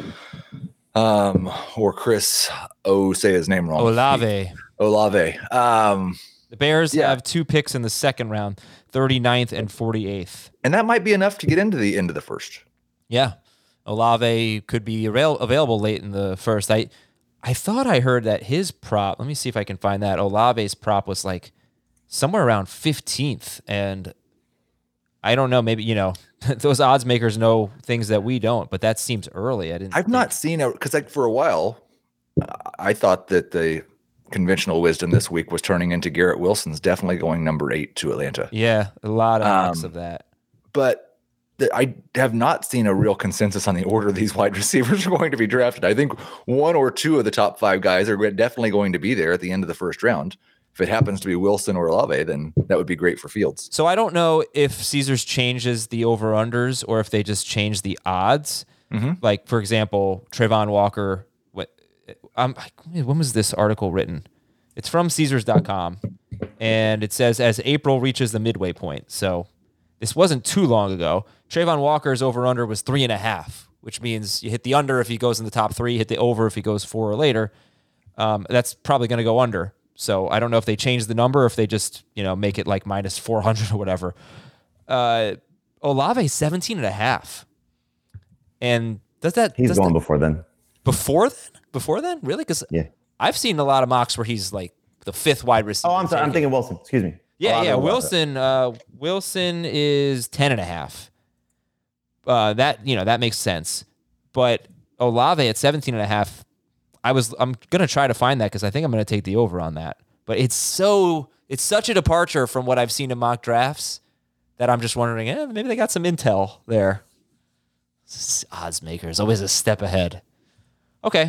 um, or Chris, oh, say his name wrong. Olave. Olave. Um, the Bears yeah. have two picks in the second round, thirty-ninth and forty-eighth. And that might be enough to get into the end of the first. Yeah. Olave could be avail- available late in the first. I, I thought I heard that his prop, let me see if I can find that. Olave's prop was like somewhere around fifteenth, and I don't know, maybe, you know, those odds makers know things that we don't, but that seems early. I didn't I've think. not seen it because, like, for a while, I thought that the conventional wisdom this week was turning into Garrett Wilson's definitely going number eight to Atlanta. Yeah, a lot of mocks Um, of that. But th- I have not seen a real consensus on the order these wide receivers are going to be drafted. I think one or two of the top five guys are definitely going to be there at the end of the first round. If it happens to be Wilson or Olave, then that would be great for Fields. So I don't know if Caesars changes the over-unders or if they just change the odds. Mm-hmm. Like, for example, Trayvon Walker. What? Um, when was this article written? It's from Caesars dot com, and it says, as April reaches the midway point. So this wasn't too long ago. Trayvon Walker's over-under was three and a half, which means you hit the under if he goes in the top three, hit the over if he goes four or later. Um, that's probably going to go under. So I don't know if they change the number, or if they just, you know, make it like minus four hundred or whatever. Uh, Olave seventeen and a half. And does that... He's does going that, before then. Before then? Before then? Really? Because Yeah. I've seen a lot of mocks where he's like the fifth wide receiver. Oh, I'm sorry. I'm taken. thinking Wilson. Excuse me. Yeah, Olave yeah. was Wilson, uh, Wilson is ten and a half. Uh, that, you know, that makes sense. But Olave at seventeen and a half, I was, I'm going to try to find that because I think I'm going to take the over on that. But it's so, it's such a departure from what I've seen in mock drafts that I'm just wondering, eh, maybe they got some intel there. Odds makers, always a step ahead. Okay.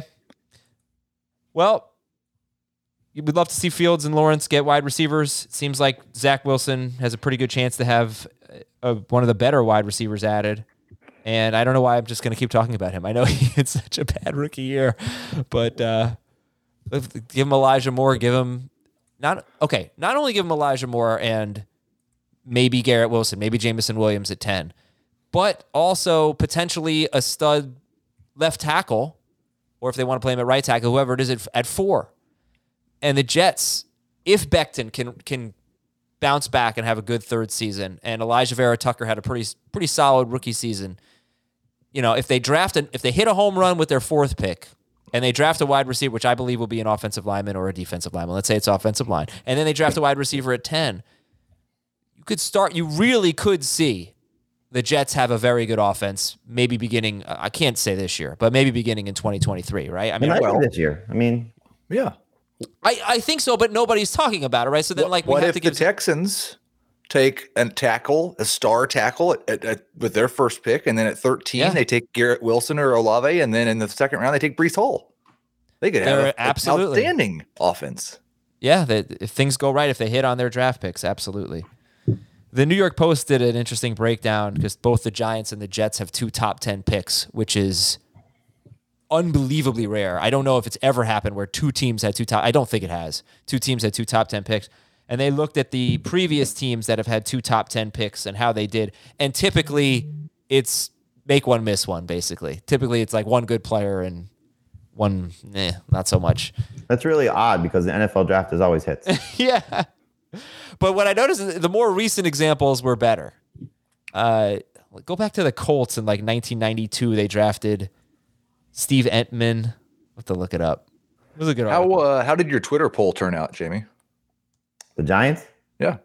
Well, we'd love to see Fields and Lawrence get wide receivers. It seems like Zach Wilson has a pretty good chance to have a, one of the better wide receivers added. And I don't know why I'm just going to keep talking about him. I know he had such a bad rookie year, but uh, give him Elijah Moore. Give him not okay. Not only give him Elijah Moore and maybe Garrett Wilson, maybe Jameson Williams at ten, but also potentially a stud left tackle, or if they want to play him at right tackle, whoever it is at, at four. And the Jets, if Becton can can bounce back and have a good third season, and Elijah Vera Tucker had a pretty pretty solid rookie season, you know, if they draft an, if they hit a home run with their fourth pick and they draft a wide receiver, which I believe will be an offensive lineman or a defensive lineman. Let's say it's offensive line. And then they draft a wide receiver at ten. You could start, you really could see the Jets have a very good offense, maybe beginning, I can't say this year, but maybe beginning in twenty twenty-three, right? I mean, I well, this year. I mean, yeah. I, I think so, but nobody's talking about it, right? So then, What, like, we what have if to the give Texans take a tackle, a star tackle at, at, at, with their first pick, and then at thirteen Yeah. they take Garrett Wilson or Olave, and then in the second round they take Breece Hall. They could have They're an absolutely outstanding offense. Yeah, that if things go right, if they hit on their draft picks, absolutely. The New York Post did an interesting breakdown because both the Giants and the Jets have two top ten picks, which is unbelievably rare. I don't know if it's ever happened where two teams had two top. I don't think it has. Two teams had two top ten picks. And they looked at the previous teams that have had two top ten picks and how they did. And typically it's make one, miss one, basically. Typically it's like one good player and one, eh, not so much. that's really odd because the N F L draft is always hits. Yeah. But what I noticed is the more recent examples were better. Uh, go back to the Colts in like nineteen ninety-two. They drafted Steve Entman. I'll have to look it up. It was a good How article. uh, how did your Twitter poll turn out, Jamie? The Giants. Yeah.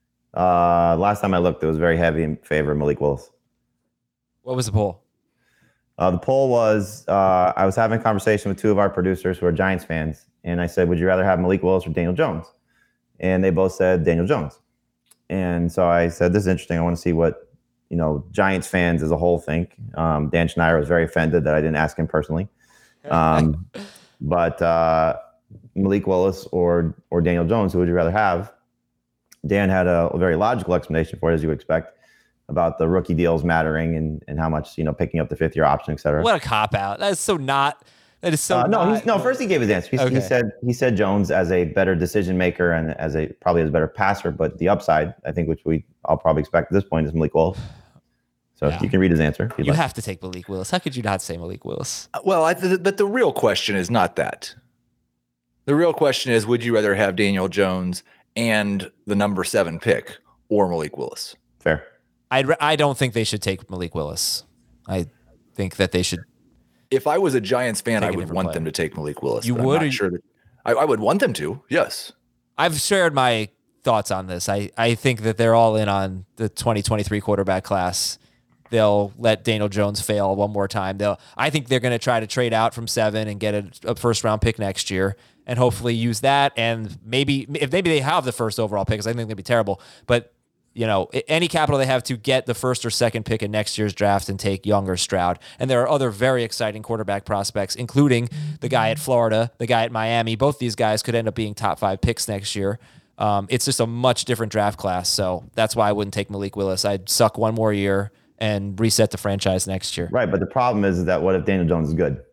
Uh, last time I looked, it was very heavy in favor of Malik Willis. What was the poll? Uh, the poll was, uh, I was having a conversation with two of our producers who are Giants fans, and I said, would you rather have Malik Willis or Daniel Jones? And they both said Daniel Jones. And so I said, this is interesting. I want to see what, you know, Giants fans as a whole think. Um, Dan Schneider was very offended that I didn't ask him personally. Um, but uh, Malik Willis or or Daniel Jones, who would you rather have? Dan had a, a very logical explanation for it, as you would expect, about the rookie deals mattering and, and how much, you know, picking up the fifth year option, et cetera. What a cop out. That is so not. That is so Uh, no, not, he's, no. First, he gave his answer. He's, Okay. He said he said Jones as a better decision maker and as a probably as a better passer, but the upside, I think, which we I'll probably expect at this point, is Malik Willis. So Yeah. you can read his answer. if you'd You like. have to take Malik Willis. How could you not say Malik Willis? Well, I th- but the real question is not that. The real question is, would you rather have Daniel Jones and the number seven pick or Malik Willis? Fair. I'd, re- I don't think they should take Malik Willis. I think that they should. If I was a Giants fan, Take I a would different want player. them to take Malik Willis. You but I'm would, not or you- sure that I, I would want them to. Yes. I've shared my thoughts on this. I, I think that they're all in on the twenty twenty-three quarterback class. They'll let Daniel Jones fail one more time. They'll. I think they're going to try to trade out from seven and get a, a first round pick next year, and hopefully use that. And maybe if maybe they have the first overall pick, because I think they'd be terrible. But you know, any capital they have to get the first or second pick in next year's draft and take Young or Stroud. And there are other very exciting quarterback prospects, including the guy at Florida, the guy at Miami. Both these guys could end up being top five picks next year. Um, it's just a much different draft class. So that's why I wouldn't take Malik Willis. I'd suck one more year and reset the franchise next year. Right, but the problem is that what if Daniel Jones is good?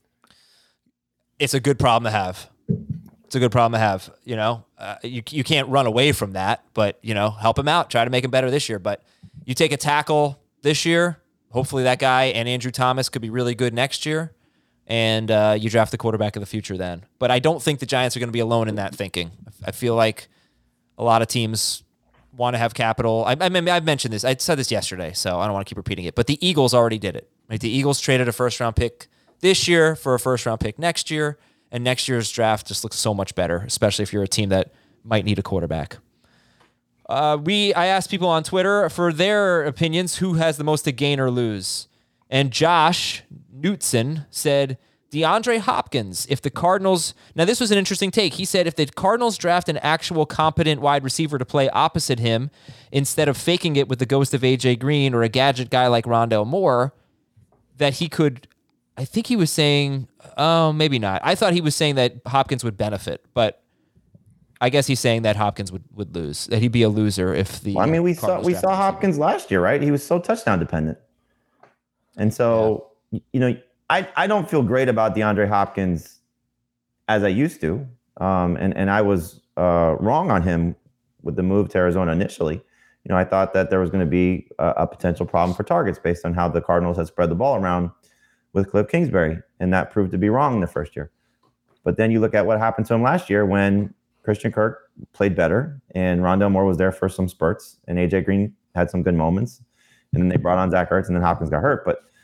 It's a good problem to have. It's a good problem to have. You know, uh, you you can't run away from that, but you know, help him out. Try to make him better this year. But you take a tackle this year. Hopefully, that guy and Andrew Thomas could be really good next year, and uh, you draft the quarterback of the future then. But I don't think the Giants are going to be alone in that thinking. I feel like a lot of teams want to have capital. I, I mean, I've mentioned this. I said this yesterday, so I don't want to keep repeating it. But the Eagles already did it. Right? The Eagles traded a first round pick this year for a first round pick next year. And next year's draft just looks so much better, especially if you're a team that might need a quarterback. Uh, we I asked people on Twitter for their opinions, who has the most to gain or lose. And Josh Knutson said DeAndre Hopkins. If the Cardinals, now this was an interesting take. He said if the Cardinals draft an actual competent wide receiver to play opposite him, instead of faking it with the ghost of A J Green or a gadget guy like Rondale Moore, that he could, I think he was saying, oh, maybe not. I thought he was saying that Hopkins would benefit, but I guess he's saying that Hopkins would, would lose, that he'd be a loser if the. Well, I mean, we Cardinals saw we drafted saw a receiver. Hopkins last year, right? He was so touchdown dependent, and so you know, I I don't feel great about DeAndre Hopkins as I used to, um, and and I was uh, wrong on him with the move to Arizona initially. You know, I thought that there was going to be a, a potential problem for targets based on how the Cardinals had spread the ball around with Cliff Kingsbury, and that proved to be wrong in the first year. But then you look at what happened to him last year when Christian Kirk played better and Rondale Moore was there for some spurts and A J Green had some good moments. And then they brought on Zach Ertz and then Hopkins got hurt. But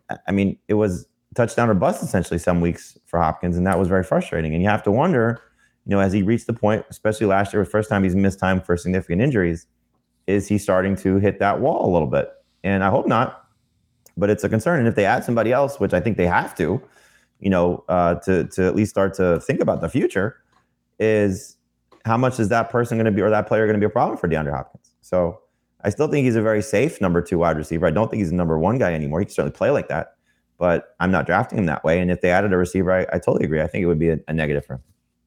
I mean, it was touchdown or bust essentially some weeks for Hopkins, and that was very frustrating. And you have to wonder, you know, as he reached the point, especially last year, the first time he's missed time for significant injuries, is he starting to hit that wall a little bit? And I hope not, but it's a concern. And if they add somebody else, which I think they have to, you know, uh, to to at least start to think about the future, is how much is that person going to be, or that player going to be a problem for DeAndre Hopkins? So I still think he's a very safe number two wide receiver. I don't think he's a number one guy anymore. He can certainly play like that, but I'm not drafting him that way. And if they added a receiver, I, I totally agree. I think it would be a, a negative for him.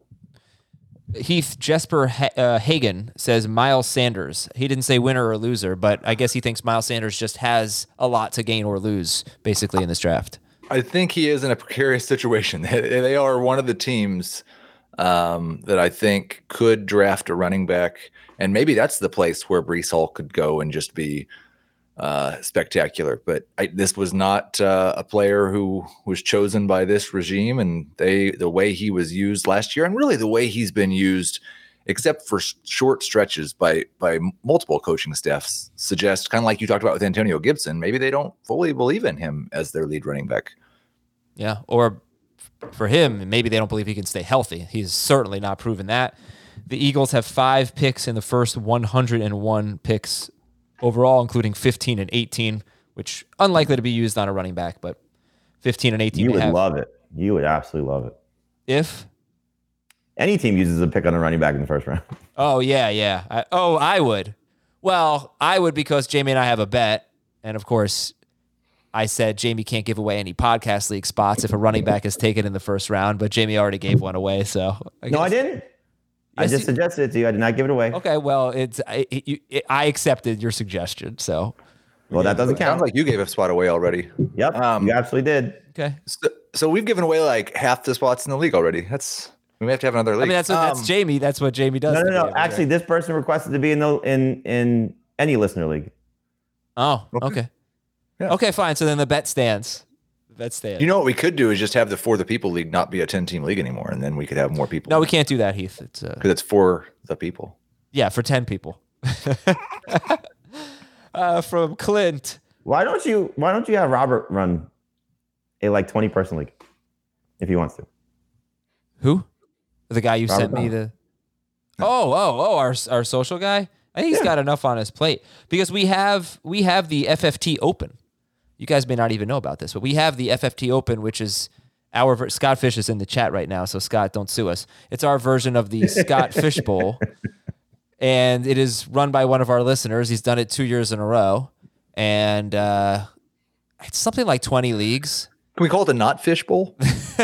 Heath Jesper ha- uh, Hagen says Miles Sanders. He didn't say winner or loser, but I guess he thinks Miles Sanders just has a lot to gain or lose, basically, in this draft. I think he is in a precarious situation. They are one of the teams um, that I think could draft a running back, and maybe that's the place where Breece Hall could go and just be uh, spectacular. But I, this was not uh, a player who was chosen by this regime, and they the way he was used last year, and really the way he's been used, except for sh- short stretches by by multiple coaching staffs, suggest, kind of like you talked about with Antonio Gibson, maybe they don't fully believe in him as their lead running back. Yeah, or for him, maybe they don't believe he can stay healthy. He's certainly not proven that. The Eagles have five picks in the first one hundred one picks overall, including fifteen and eighteen, which unlikely to be used on a running back, but fifteen and eighteen. You would have. love it. You would absolutely love it. If any team uses a pick on a running back in the first round. Oh, yeah, yeah. I, oh, I would. Well, I would because Jamie and I have a bet, and of course, I said Jamie can't give away any podcast league spots if a running back is taken in the first round, but Jamie already gave one away, so. I no, guess. I didn't. I Yes, just you- suggested it to you. I did not give it away. Okay, well, it's I, it, it, I accepted your suggestion, so. Well, that doesn't It sounds count. like you gave a spot away already. Yep, Um, you absolutely did. Okay. So, so we've given away like half the spots in the league already. That's we may have to have another league. I mean, that's what, that's Um, Jamie. That's what Jamie does. No, no, to no. me, Actually, right? this person requested to be in the in in any listener league. Oh, Okay. okay. Yeah. Okay, fine. So then the bet stands. The bet stands. You know what we could do is just have the For the People league not be a ten-team league anymore, and then we could have more people. No, we can't do that, Heath. It's uh, because it's for the people. yeah, for ten people. uh, from Clint. Why don't you Why don't you have Robert run a like twenty person league if he wants to? Who? The guy you Robert sent me Bell. the. Oh, oh, oh! Our our social guy. I think he's Yeah. got enough on his plate because we have we have the F F T Open. You guys may not even know about this, but we have the F F T Open, which is our ver- Scott Fish is in the chat right now, so Scott, don't sue us. It's our version of the Scott Fish Bowl, and it is run by one of our listeners. He's done it two years in a row, and uh, it's something like twenty leagues. Can we call it the Not Fish Bowl?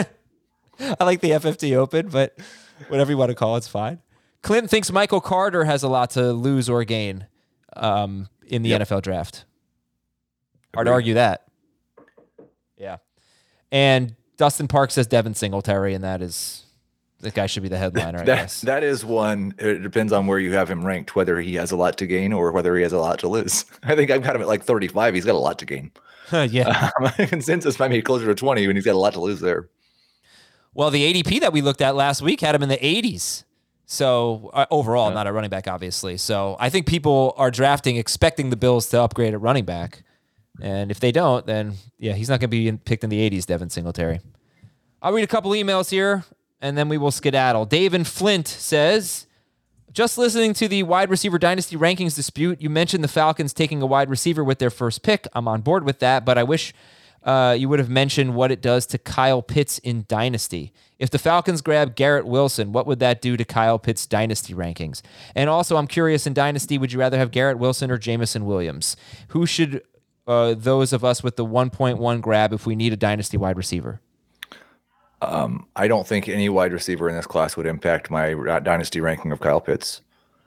I like the F F T Open, but whatever you want to call it, it's fine. Clinton thinks Michael Carter has a lot to lose or gain um, in the Yep. N F L draft. Hard to argue that. Yeah. And Dustin Park says Devin Singletary, and that is, that guy should be the headliner, I That, guess. that is one. It depends on where you have him ranked, whether he has a lot to gain or whether he has a lot to lose. I think I've got him at like thirty-five. He's got a lot to gain. yeah. Um, consensus might be closer to twenty when he's got a lot to lose there. Well, the A D P that we looked at last week had him in the eighties. So uh, overall, not a running back, obviously. So I think people are drafting expecting the Bills to upgrade at running back. And if they don't, then yeah, he's not going to be in, picked in the eighties, Devin Singletary. I'll read a couple emails here, and then we will skedaddle. Dave in Flint says, just listening to the wide receiver dynasty rankings dispute, you mentioned the Falcons taking a wide receiver with their first pick. I'm on board with that, but I wish uh, you would have mentioned what it does to Kyle Pitts in dynasty. If the Falcons grab Garrett Wilson, what would that do to Kyle Pitts' dynasty rankings? And also, I'm curious, in dynasty, would you rather have Garrett Wilson or Jamison Williams? Who should uh, those of us with the one point one grab if we need a dynasty wide receiver? Um, I don't think any wide receiver in this class would impact my dynasty ranking of Kyle Pitts.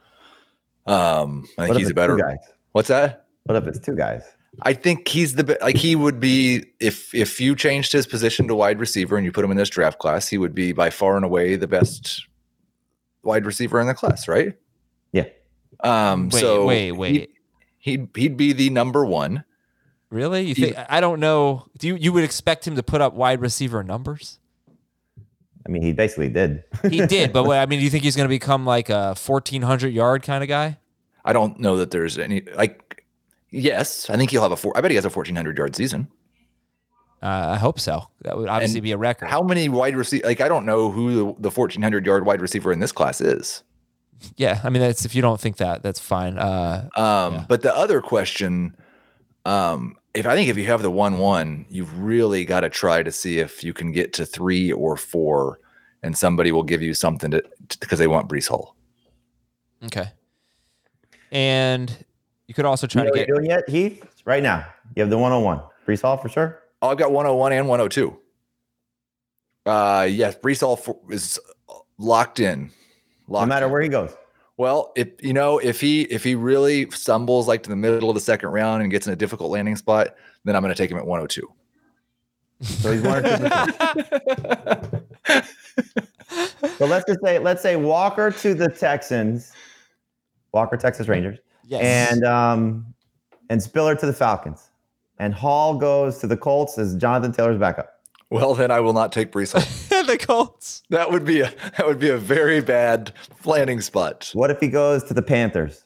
Um, I think What if he's a it's better. two guys? What's that? What if it's two guys? I think he's the be- like he would be if if you changed his position to wide receiver and you put him in this draft class, he would be by far and away the best wide receiver in the class, right? Yeah. Um. Wait, so wait, wait. He'd, he'd he'd be the number one. Really? You think? I don't know. Do you, you would expect him to put up wide receiver numbers? I mean, he basically did. He did, but what, I mean, do you think he's going to become like a fourteen hundred yard kind of guy? I don't know that there's any like. Yes, I think he'll have a four. I bet he has a fourteen hundred yard season. Uh, I hope so. That would obviously And be a record. How many wide receiver? Like I don't know who the, the fourteen hundred yard wide receiver in this class is. Yeah, I mean, that's if you don't think that, that's fine. Uh, Um, yeah. But the other question, um, if I think if you have the one one, you've really got to try to see if you can get to three or four, and somebody will give you something to because they want Breece Hall. Okay. And you could also try You know to what get. you're doing yet, Heath? Right now, you have the one oh one. Breece Hall for sure. Oh, I've got one oh one and one oh two. Uh, yes, Breece Hall for, is locked in. Locked No matter in. where he goes. Well, if you know, if he if he really stumbles like to the middle of the second round and gets in a difficult landing spot, then I'm going to take him at one oh two. So he's one or two percent. So let's just say let's say Walker to the Texans, Walker Texas Rangers, Yes. and um and Spiller to the Falcons, and Hall goes to the Colts as Jonathan Taylor's backup. Well, then I will not take Breece Hall. the Colts. That would be a that would be a very bad landing spot. What if he goes to the Panthers?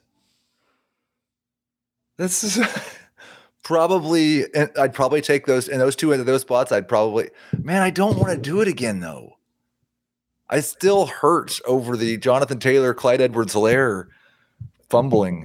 This is probably, and I'd probably take those in those two into those spots. I'd probably, man, I don't want to do it again though. I still hurt over the Jonathan Taylor, Clyde Edwards-Helaire fumbling.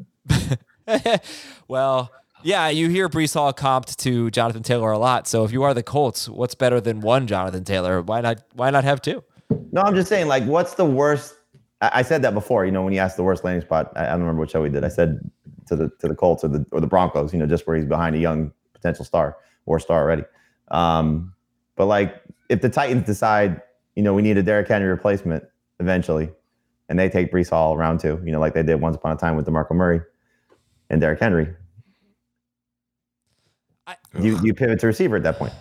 Well, yeah, you hear Breece Hall comped to Jonathan Taylor a lot. So if you are the Colts, what's better than one Jonathan Taylor? Why not? Why not have two? No, I'm just saying, like, what's the worst? I, I said that before, you know, when you asked the worst landing spot. I, I don't remember what show we did. I said to the to the Colts or the or the Broncos, you know, just where he's behind a young potential star or star already. Um, but like, if the Titans decide, you know, we need a Derrick Henry replacement eventually, and they take Breece Hall round two, you know, like they did once upon a time with DeMarco Murray and Derrick Henry. I, You you pivot to receiver at that point.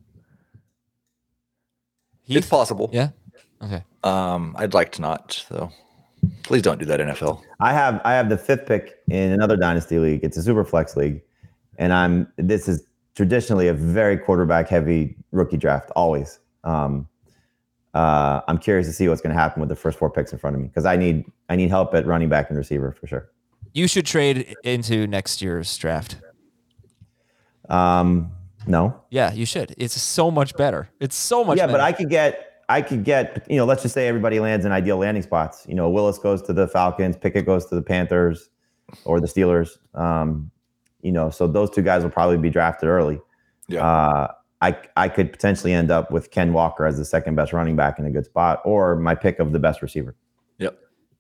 Heath? It's possible. Yeah. Okay. Um, I'd like to not, though. Please don't do that, N F L. I have I have the fifth pick in another dynasty league. It's a super flex league, and I'm this is traditionally a very quarterback heavy rookie draft. Always. Um, uh, I'm curious to see what's going to happen with the first four picks in front of me because I need I need help at running back and receiver for sure. You should trade into next year's draft. Um, no. Yeah, you should. It's so much better. It's so much Yeah, better. but I could get I could get you know let's just say everybody lands in ideal landing spots. You know, Willis goes to the Falcons, Pickett goes to the Panthers or the Steelers. Um, you know, so those two guys will probably be drafted early. Yeah. Uh, I I could potentially end up with Ken Walker as the second best running back in a good spot, or my pick of the best receiver. Yep.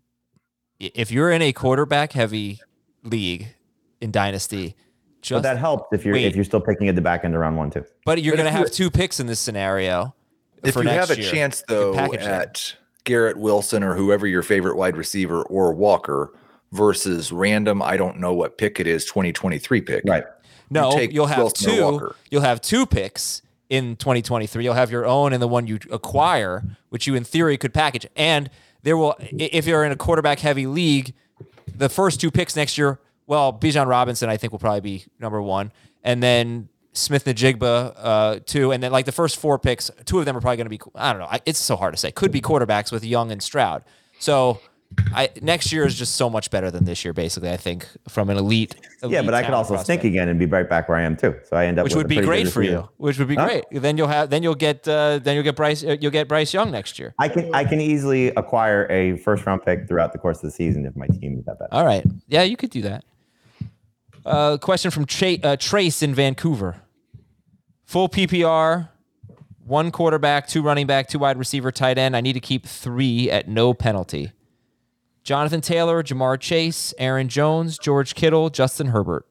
If you're in a quarterback heavy league in Dynasty, just But that helps if you're wait. if you're still picking at the back end around one too. But you're But going to if you- have two picks in this scenario. If for you next have a year. chance, You though, package that. at Garrett Wilson or whoever your favorite wide receiver or Walker versus random, I don't know what pick it is, twenty twenty-three pick. Right. No, take you'll have Wilson or two. Walker. You'll have two picks in twenty twenty-three. You'll have your own and the one you acquire, which you in theory could package. And there will, i- if you're in a quarterback heavy league, the first two picks next year, well, Bijan Robinson I think will probably be number one, and then Smith Najigba uh, two, and then like the first four picks, two of them are probably going to be. I don't know. I, it's so hard to say. Could be quarterbacks with Young and Stroud. So. I, next year is just so much better than this year, basically, I think, from an elite. elite Yeah, but I could talent also prospect. stink again and be right back where I am too. So I end up Which with would a be pretty great good for receiver. you. Which would be Huh? great. Then you'll have. Then you'll get. Uh, then you'll get Bryce. uh, You'll get Bryce Young next year. I can I can easily acquire a first round pick throughout the course of the season if my team is that bad. All right. Yeah, you could do that. Uh, question from Tra- uh, Trace in Vancouver. Full P P R, one quarterback, two running back, two wide receiver, tight end. I need to keep three at no penalty. Jonathan Taylor, Jamar Chase, Aaron Jones, George Kittle, Justin Herbert.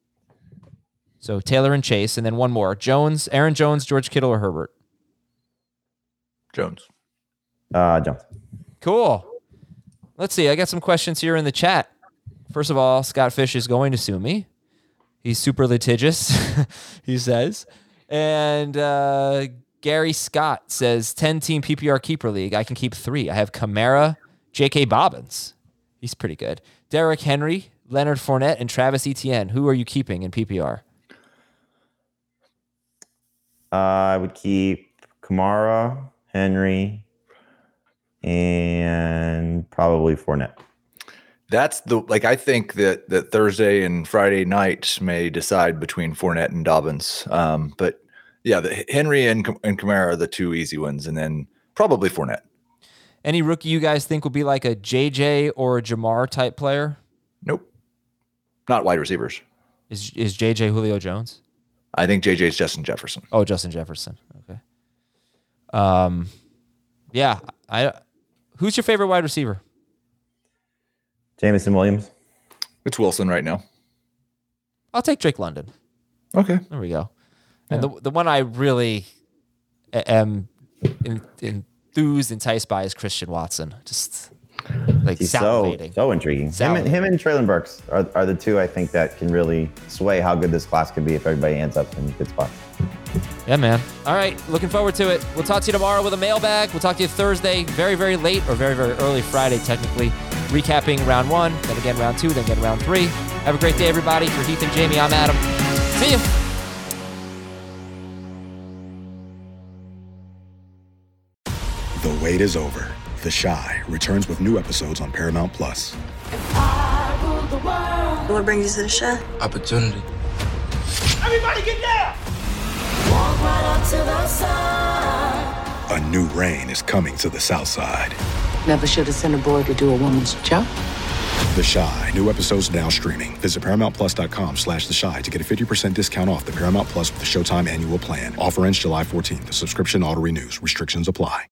So Taylor and Chase, and then one more. Jones, Aaron Jones, George Kittle, or Herbert. Jones. Uh, Jones. Cool. Let's see. I got some questions here in the chat. First of all, Scott Fish is going to sue me. He's super litigious, he says. And uh, Gary Scott says, ten-team P P R keeper league. I can keep three. I have Kamara, J K. Bobbins. He's pretty good. Derrick Henry, Leonard Fournette, and Travis Etienne. Who are you keeping in P P R? Uh, I would keep Kamara, Henry, and probably Fournette. That's the like I think that that Thursday and Friday night may decide between Fournette and Dobbins. Um, but Yeah, the Henry and and Kamara are the two easy ones, and then probably Fournette. Any rookie you guys think will be like a J J or a Jamar type player? Nope. Not wide receivers. Is is J J Julio Jones? I think J J is Justin Jefferson. Oh, Justin Jefferson. Okay. Um, yeah. I. Who's your favorite wide receiver? Jameson Williams. It's Wilson right now. I'll take Drake London. Okay. There we go. And yeah. the the one I really am in, enthused, enticed by is Christian Watson. Just like He's so so intriguing. Him and, him and Treylon Burks are, are the two I think that can really sway how good this class could be if everybody ends up in a good spot. Yeah, man. All right. Looking forward to it. We'll talk to you tomorrow with a mailbag. We'll talk to you Thursday, very, very late or very, very early Friday, technically, recapping round one, then again round two, then again round three. Have a great day, everybody. For Heath and Jamie, I'm Adam. See you. The wait is over. The Chi returns with new episodes on Paramount Plus. What brings you to the Chi? Opportunity. Everybody get down! Walk right up to the side. A new reign is coming to the South Side. Never should have sent a boy to do a woman's job. The Chi. New episodes now streaming. Visit ParamountPlus.com slash The Chi to get a fifty percent discount off the Paramount Plus with the Showtime annual plan. Offer ends July fourteenth. The subscription auto-renews. Restrictions apply.